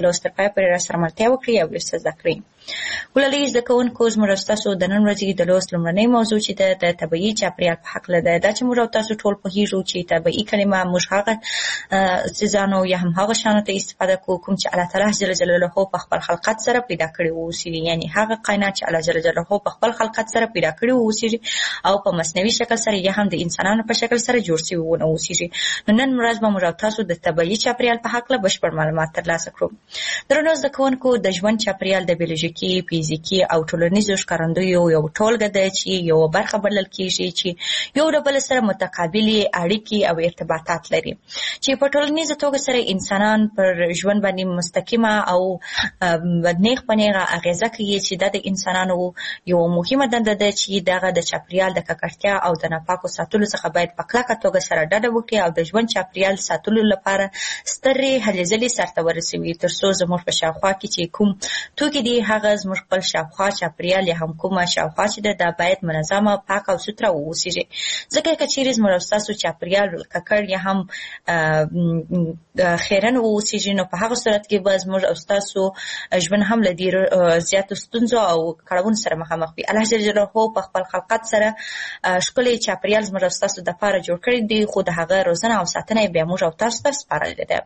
پر سره ملتیا وکړي او لوست زده کړي. ولولئ زده کوونکو، زموږ او ستاسو د نن ورځې د لوست لومړنۍ موضوع چې ده د طبیعي چاپېریال په هکله ده. دا چې موږ او تاسو ټول پوهېږو چې طبیعي کلمه موږ هغه څیزانو یا هم هغه شیانو ته استفاده کوو کوم چې الله تعالی جل جلاله په خپل خلقت سره پیدا کړي واوسېږي، یعنې هغه کائنات چې الله جل جلاله په خپل خلقت سره پیدا کړي واوسېږي او په مصنوعي شکل سره یا هم د انسانانو په شکل سره جوړ شوي واوسېږي. نو نن ورځ به موږ او تاسو د طبیعي چاپېریال په هکله بشپړ معلومات ترلاسه کړو. درنو زده کوونکو، د ژوند چاپېریال د بیولوژیکي، فزیکي او ټولنیزو ښکارندویو یو ټولګه ده چې یو برخه بلل کېږي چې یو د بل سره متقابلې اړیکې او ارتباطات لري، چې په ټولنیزه توګه سره انسانان پر ژوند باندې مستقیمه او نیغ په نیغه اغېزه کوي، چې دا د انسانانو یو مهمه دنده ده چې دغه د چاپېریال د ککړتیا او د ناپاکو ساتلو څخه باید په کلکه توګه سره ډډه وکړي او د ژوند چاپېریال ساتلو لپاره سترې هلې ځلې سرته ورسوي، تر څو زموږ په شاوخوا کې چې کوم توکي دي هغه زموږ خپل شاوخوا چاپېریال یا هم کومه شاوخوا چې ده دا باید منظمه، پاک او سوتره واوسېږي. ځکه که چیرې زموږ او ستاسو چاپېریال ککړ یا هم خیرن واوسېږي، نو په هغه صورت کې به زموږ او ستاسو ژوند هم له ډېرو زیاتو ستونزو او کړاوونو سره مخامخ وي. الله جل جلاله په خپل خلقت سره ښکلی چاپېریال زموږ او ستاسو دپاره جوړ کړی دی، خو د هغه روزنه او ساتنه یې بیا موږ او تاسو ته سپارلې ده.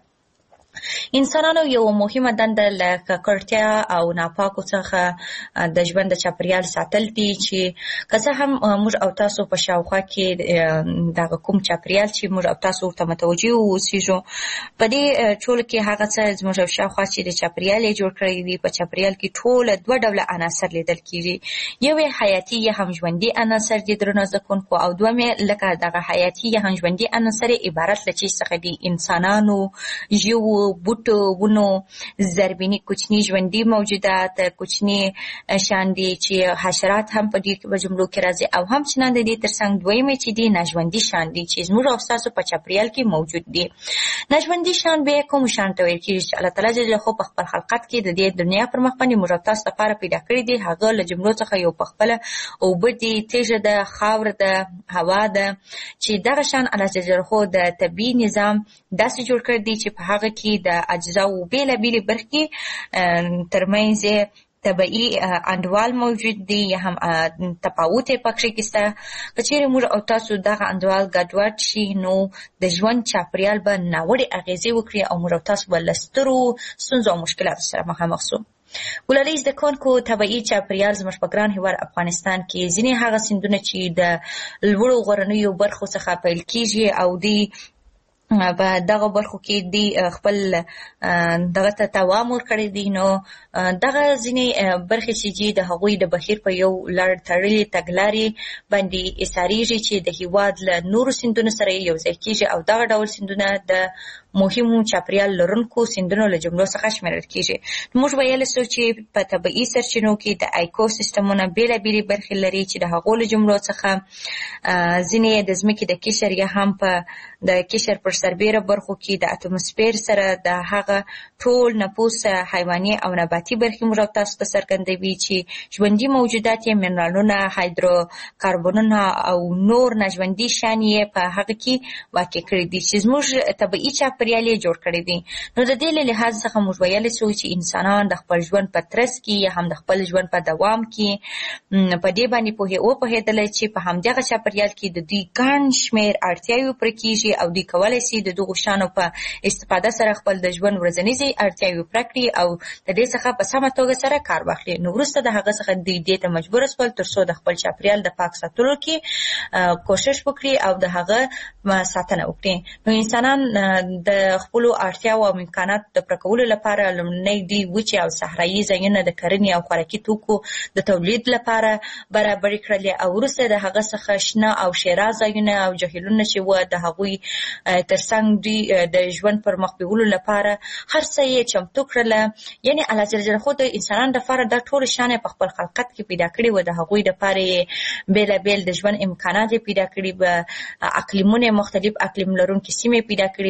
انسانانو یو مهمه دنده له ککړتیا او ناپاکو څخه د ژوند د چاپېریال ساتل دي، چې که څه هم موږ او تاسو په شاوخوا کې دغه کوم چاپېریال چې موږ او تاسو ورته متوجه واوسېږو، په دې ټولو کې هغه څه زموږ او شاوخوا چې د چاپېریال یې جوړ کړی دي، په چاپېریال کې ټوله دوه ډوله عناصر لیدل کېږي. یو یې حیاتي یا هم ژوندي عناصر دي درنو زده کوونکو، او دویم یې لکه دغه حیاتي یا هم ژوندي عناصر یې عبارت له چیز څخه دي: انسانانو، ژوو، بوټو، ونو، زربیني کوچني ژوندي موجودات، کوچني شیان دي چې حشرات هم په دې جملو کې راځي، او همچنان د دې ترڅنګ دویمې چې دي ناژوندي شیان دي چې زموږ او ستاسو په چاپېریال کې موجود دي. ناژوندي شیان بیا کوم شیانو ته ویل کېږي چې الله تعالی جل جلاله په خپل خلقت کې د دې دنیا پر مخ باندې موږ او تاسو لپاره پیدا کړي دي. هغه له جملو څخه یو پخپله اوبه دي، تیږه ده، خاوره ده، هوا ده، چې دغه شیان الله جل جلاله د طبیعي نظام داسې جوړ کړی دي چې په هغه کې د اجزاو بېلابېلې برخې ترمنځ طبیعي انډوال موجود دي یا هم تفاوت یې پکې کې شته. که چیرې موږ او تاسو دغه انډوال ګډوډ شي، نو د ژوند چاپېریال به ناوړې اغېزې وکړي او موږ او تاسو به له سترو ستونزو او مشکلاتو سره مخامخ شو. ولولئ زده کوونکو، طبیعي چاپېریال زموږ په ګران هېواد افغانستان کې ځینې هغه سیندونه چې د لوړو غرنیو برخو څخه پیل کېږي او دوی په دغه برخو کې دی خپل دغه ته دوام ورکړی دی، نو دغه ځینې برخې چې دي د هغوی د بهیر په یو لړ تړلې تګلارې باندې ایساریږي چې د هېواد له نورو سیندونو سره یو ځای کېږي، او دغه ډول سیندونه د مهمو چاپېریال لرونکو سیندونو له جملو څخه شمیرل کېږي. موږ ویلی سو چې په طبیعي سرچینو کې د ایکو سیستمونه بېلابېلې برخې لري چې د هغو له جملو څخه ځینې د ځمکې د قشر یا هم په د قشر پر سربېره برخو کې د اتموسفیر سره د هغه ټول نفوس حیواني او نباتي برخې موږ تاسو ته څرګندوي چې ژوندي موجودات یې منرالونه، هایدروکاربنونه او نور ناژوندي شیان یې په هغه کې واقع کړي دي چې زموږ طبیعي چاپېریال یې جوړ کړی دی. نو د دې له لحاظ څخه موږ ویلی سو چې انسانان د خپل ژوند په ترڅ کې یا هم د خپل ژوند په دوام کې په دې باندې وپوهېدلی چې په همدغه چاپېریال کې د دوی ګڼ شمېر اړتیاوې پوره کېږي او دوی کولی سي د دغو شیانو په استفاده سره خپل د ژوند ورځنیزې اړتیاوې پوره کړي او د دې څخه په سمه توګه سره کار واخلي. نو وروسته د هغه څخه دوی دې ته مجبوره شول تر څو د خپل چاپېریال د پاک ساتلو کې کوشش وکړي او د هغه ساتنه وکړي. نو انسانان د خپلو اړتیاو او امکاناتو د پوره کولو لپاره لومړنی دوی وچې او صحرایي ځایونه د کرنې او خوراکي توکو د تولید لپاره برابرې کړلې او وروسته د هغه څخه شنه او ښېرا ځایونه او جهیلونه چې وه د هغوی ترڅنګ دوی د ژوند پر مخ بیولو لپاره هر څه یې چمتو کړله. یعنې الله جل جلاله د انسانانو دپاره دا ټول شیان په خپل خلقت کې پیدا کړي وه. د هغوی دپاره یې بېلابېل د ژوند امکانات یې پیدا کړي به، اقلیمونه مختلف اقلیم لرونکي سیمې پیدا کړي وې، د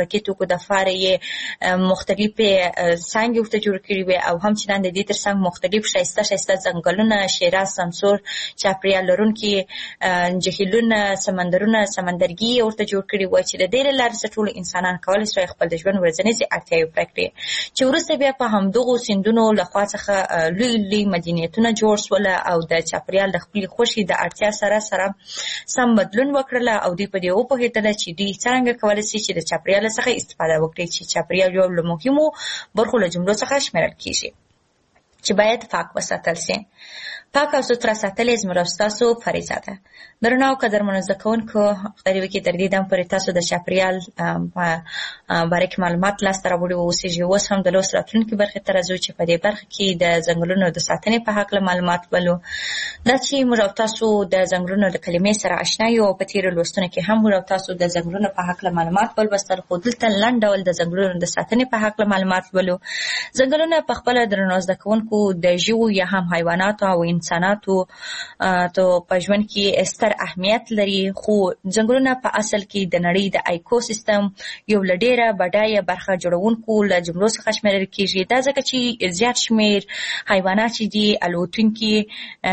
خوراکي توکو د لپاره یې مختلفې څانګې ورته جوړ کړي وي او همچنان د دې ترڅنګ مختلف ښایسته ځنګلونه، شیراز، سمسور، چاپریال لرونکي جهیلونه، سمندرونه، سمندرګي ورته جوړ کړي وي چې د دې له لارې ټول انسانان کولی شي خپل د ژوند ورځنیزې اړتیاوې پوره کړي. چې وروسته بیا په همدغو سیندونو له خوا څخه لوی مدنیتونه جوړ شول او د چاپریال د خپلې خوښې د اړتیا سره سم بدلون وکړله او دوی په دې وپوهېدله چې دوی څرنګه کولی شي چې د چاپریال څخه استفاده وکړي چې چاپریال یو له مهمو برخو له جملو څخه شمیرل کیږي چې باید پاک وساتل شي. پاک او سوتره ساتل زموږ او ستاسو فریضه ده. درنو او قدرمنو زده کوونکو، خدای وکړي تر دې دم پورې تاسو د چاپریال په باره کې معلومات لاسته راوړي اوسئ. اوس هم د لوست راتلونکي برخې ته راځو چې په دې برخه کې د ځنګلونو د ساتنې په هکله معلومات ولو. دا چې موږ او تاسو د ځنګلونو د کلمې سره آشنا یو او په تېرو لوستونو کې هم موږ او تاسو د ځنګلونو په هکله معلومات ولوستل، خو دلته لنډ ډول د ځنګلونو د ساتنې په هکله معلومات ولو. ځنګلونه په خپله درنو زده کوونکو د ژوو یا هم حیواناتو او انساناتو په ژوند کې ستر اهمیت لري، خو ځنګلونه په اصل کې د نړۍ د ایکوسیستم یو له ډېره بډایه برخه جوړونکو له جملو څخه شمیرل کېږي. دا ځکه چې زیات شمېر حیوانات چې دي، الوتونکي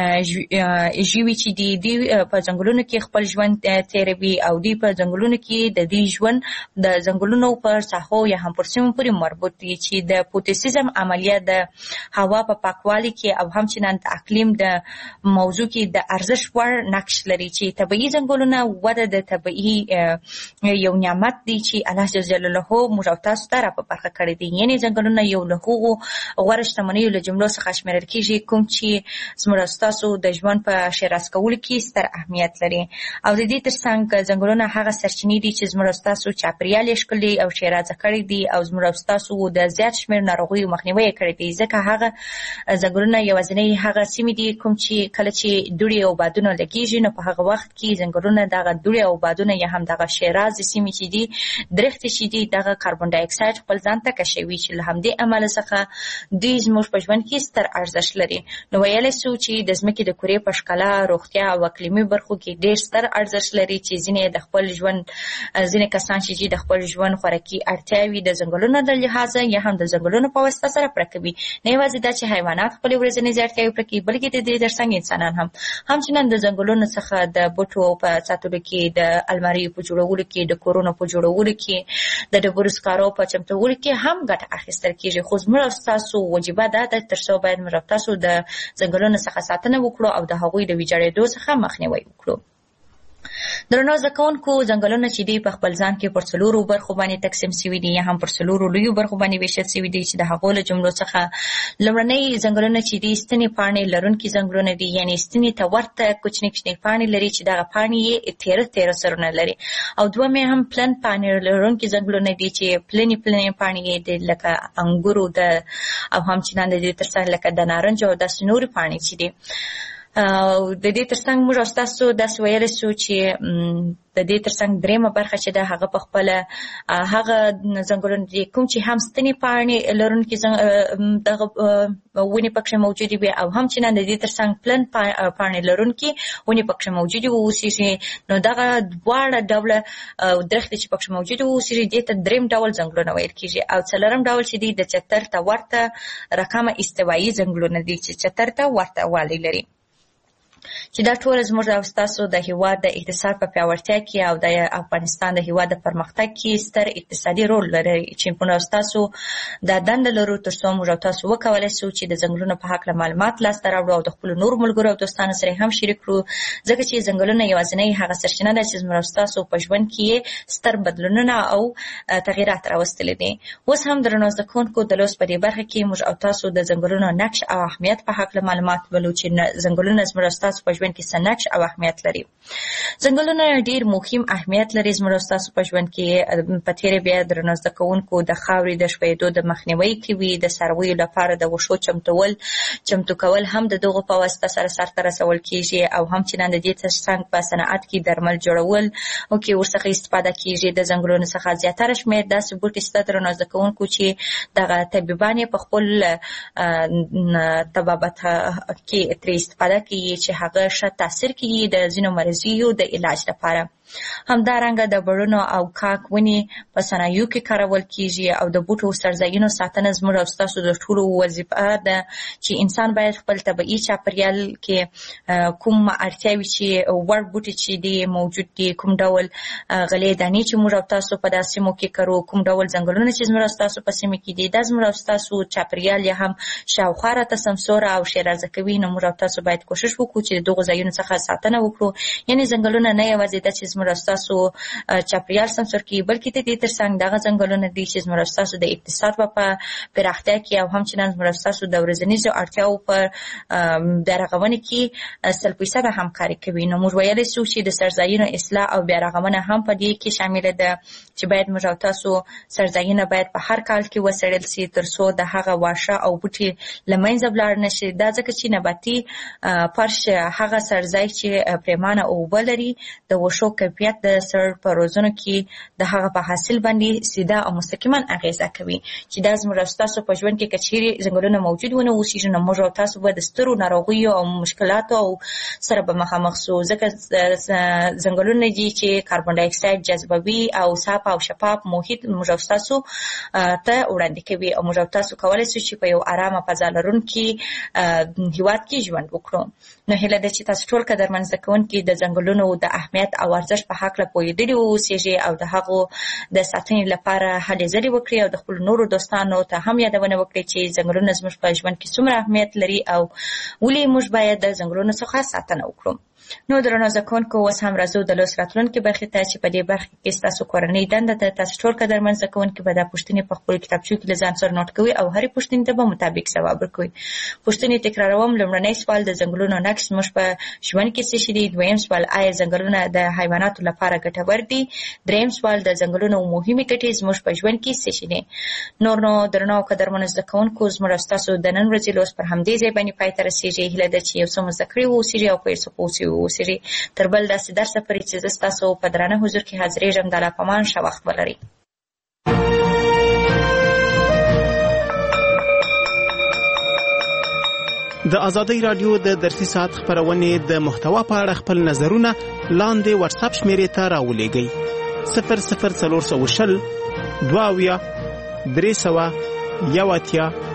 ژوي چې دي، دوی په ځنګلونو کې خپل ژوند تېروي او دوی په ځنګلونو کې د دې ژوند د ځنګلونو پر ساحو یا هم پر سیمو پورې مربوط دي چې د فوتوسیزم عملیه د هوا په پاکوالي کې او همچنان د اقلیم د موضوع کې د ارزښت وړ نقش لري چې طبیعي ځنګلونه وده د طبیعي یو نعمت دی چې الله جل جلاله موږ او تاسو ته را په برخه کړی دی. یعنې ځنګلونه یو له هغو غوره شتمنیو له جملو څخه شمیرل کېږي کوم چې زموږ او ستاسو د ژوند په ښېراز کولو کې ستر اهمیت لري. او د دې ترڅنګ ځنګلونه هغه سرچینې دي چې زموږ او ستاسو چاپریال یې ښکلی او ښېرازه کړی دي او زموږ او ستاسو د زیات شمېر ناروغیو مخنیوی یې کړی دی. ځکه هغه ځنګلونه یوازینۍ هغه سیمې دي کوم چې کله چې دوړې او بادونه لګېږي نو په هغه وخت کې ځنګلونه دغه دوړې او بادونه یا هم دغه ښېرازې سیمې چې دي، درختې چې دي، دغه کاربن ډای اکساید خپل ځان ته کشوي چې له همدې امله څخه دوی زموږ په ژوند کې ستر ارزښت لري. نو ویلی سو چې د ځمکې د کرې په ښکلا، روغتیا او اقلیمي برخو کې ډېر ستر ارزښت لري چې ځینې کسان چې د خپل ژوند خوراکي اړتیاوې د ځنګلونو له لحاظه یا هم د ځنګلونو په واسطه سره پوره کوي. نه یوازې دا چې حیوانات خپلې ورځنیزې اړتیاوې پوره کوي، بلکې د دې ترڅنګ انسانان هم همچنان د ځنګلونو څخه د بوټو په ساتلو کې، د الماریو په جوړولو کې، د کورونو په جوړولو کې، د ډبرو سکارو په چمتولو کې هم ګټه اخیستل کېږي. خو زموږ او ستاسو وجیبه دا ده تر څو باید موږ او تاسو د ځنګلونو څخه ساتنه وکړو او د هغوی د ویجاړېدو څخه مخنیوی وکړو. درنو زده کوونکو، ځنګلونه چې دي په خپل ځان کې پر 4 برخو باندې تقسیم شوي دي یا هم پر 4 لویو برخو باندې ویشل شوي دي چې د هغو له جملو څخه لومړنۍ ځنګلونه چې دي ستنې پاڼې لرونکي ځنګلونه دي، یعنې ستنې ته ورته کوچنۍ کوچنۍ پاڼې لري چې دغه پاڼې یې تیره سرونه لري. او دویم هم پلن پاڼې لرونکي ځنګلونه دي چې پلنې پاڼې یې دي لکه انګورو او همچنان د دې ترڅنګ لکه د نارنج او داسې نورې پاڼې چې دي. د دې ترڅنګ موږ او ستاسو داسې ویلی سو چې د دې ترڅنګ درېیمه برخه چې ده هغه په خپله هغه ځنګلونه دي کوم چې هم ستنې پاڼې لرونکي دغه ونې پکښې موجودې وي او همچنان د دې ترڅنګ پلن پاڼې لرونکي ونې پکښې موجودې واوسېږي. نو دغه دواړه ډوله درختې چې پکښې موجودې واوسېږي دې ته درېیم ډول ځنګلونه ویل کېږي. او څلورم ډول چې دی د چتر ته ورته رقمه استوایي ځنګلونه دي چې چتر ته ورته والی لري. چې دا ټول زموږ او ستاسو د هیواد د اقتصاد په پیاوړتیا کې او د افغانستان د هیواد د پرمختګ کې ستر اقتصادي رول لري چې موږ او ستاسو د دنده لرو تر څو موږ او تاسو وکولی شو چې د ځنګلونو په هکله معلومات لاسته راوړو او د خپلو نورو ملګرو او دوستانو سره هم شریک کړو، ځکه چې ځنګلونه یوازینۍ هغه سرچینه ده چې زموږ او ستاسو په ژوند کې ستر بدلونونه او تغییرات راوستلي دي. اوس هم درنو زده کوونکو، د لوست په دې برخه کې موږ او تاسو د ځنګلونو نقش او اهمیت په هکله معلومات ولو چې ځنګلونه زموږ او ستاسو په ژوند کې څه نقش او اهمیت لري. ځنګلونه ډېر مهم اهمیت لري زموږ او ستاسو په ژوند کې. په تېره بیا درنو زده کوونکو د خاورې د ښویېدو د مخنیوي کوي، د څارویو لپاره د وښو چمتو کول هم د دغو په واسطه سره سرته رسول کېږي او همچنان د دې ترڅنګ په صنعت کې درمل جوړول او کې ورڅخه استفاده کېږي. د ځنګلونو څخه زیاتره شمېر داسې بوټي شته درنو زده کوونکو چې دغه طبیبان یې په خپل طبابت کې ترې استفاده کوي چې هغه ښه تاثیر کوي د ځینو مریضیو د علاج لپاره. همدارنګه د بړونو او کاک ونې په صنایعو کې کارول کیږي او د بوټو سرځایونو ساتنه زموږ او ستاسو د ټولو وظیفه ده چې انسان باید خپل طبیعي چاپیریال کې کوم اړتیاوي چې وړ بوټي چې دي موجود دي، کوم ډول غلې دانې چې موږ او تاسو په داسې سیمو کې کرو، کوم ډول ځنګلونه چې زموږ او تاسو په سیمه کې دي، دا زموږ او تاسو چاپیریال یا هم شاوخوا راته سمسوره او شیرازه کوي. نو موږ او تاسو باید کوشش وکړو چې دغه ځایونو څخه ساتنه وکړو. یعنی ځنګلونه نه یوازې د چې زموږ او تاسو چاپیریال سمسور کړي، بلکې د دې ترڅنګ دغه ځنګلونه دي چې زموږ او تاسو د اقتصاد په پراختیا کې او همچنان زموږ او تاسو د ورځنیزو اړتیاو په بیارغونه کې 100% همکاري کوي. نو موږ ویلی شو چې د سرځایونو اصلاح او بیارغونه هم په دې کې شامل ده چې باید موږ او تاسو سرځایونه باید په هر کال کې وڅېړل شي ترڅو د هغه واښه او بوټي له منځه ولاړ نه شي. دا ځکه چې نباتي فرش هغه سرځای چې پریمانه اوبه لري د وښو کیفیت د سر په روزنو کې د هغه په حاصل باندې سیده او مستقیما اغیزه کوي چې دا زموږ او تاسو په ژوند کې که چیرې ځنګلونه موجود ونه اوسېږي نو موږ او تاسو به د سترو ناروغیو او مشکلاتو او سره به مخامخ شو، ځکه ځنګلونه دي چې کاربن ډای اکساید جذبوي او صاف او شفاف محیط موږ او تاسو ته وړاندې کوي او موږ او تاسو کولی شو چې په یو آرامه فضا لرونکي هیواد کې ژوند وکړو. نو هیله ده چې تاسو ټول قدرمن زده کوونکي د ځنګلونو د اهمیت او ارزښت په هکله پوهېدلي واوسېږئ او د هغو د ساتنې لپاره هلې ځلې وکړئ او د خپلو نورو دوستانو ته هم یادونه وکړئ چې ځنګلونه زموږ په ژوند کې څومره اهمیت لري او ولې موږ باید د ځنګلونو څخه ساتنه وکړو. نو درنو زده کوونکو، اوس هم راځو د لوست راتلونکي برخې ته چې په دې برخه کې ستاسو کورنۍ دنده ده. تاسو ټول قدرمن زده کوونکي به دا پوښتنې په خپلو کتابچو کې له ځان سره نوټ کوئ او هرې پوښتنې ته به مطابق ځواب ورکوئ. پوښتنې تکراروم. لومړنی سوال د ځنګلونو نقش زموږ په ژوند کې څه شی دی؟ دویم سوال آیا ځنګلونه د حیواناتو لپاره ګټور دي؟ دریم سوال د ځنګلونو مهمې ګټې زموږ په ژوند کې څه شی دي؟ نور نو درنو قدرمن زده کوونکو، زموږ او ستاسو د نن ورځې لوست پر همدې ځای باندې پای ته رسېږي. هیله ده چې یو څه مو زده کړي واوسېږي او په یو څه پوه شوي واوسېږي. تر بل داسې درسه پورې چې زه ستاسو په درانه حضور کې حاضرېږم، د الله په امان ښه وخت ولرئ. د آزادۍ راډیو د درسي ساعت خپرونې د محتوا په اړه خپل نظرونه لاندې واتساپ شمیرې ته راولېږئ: 00420 22 381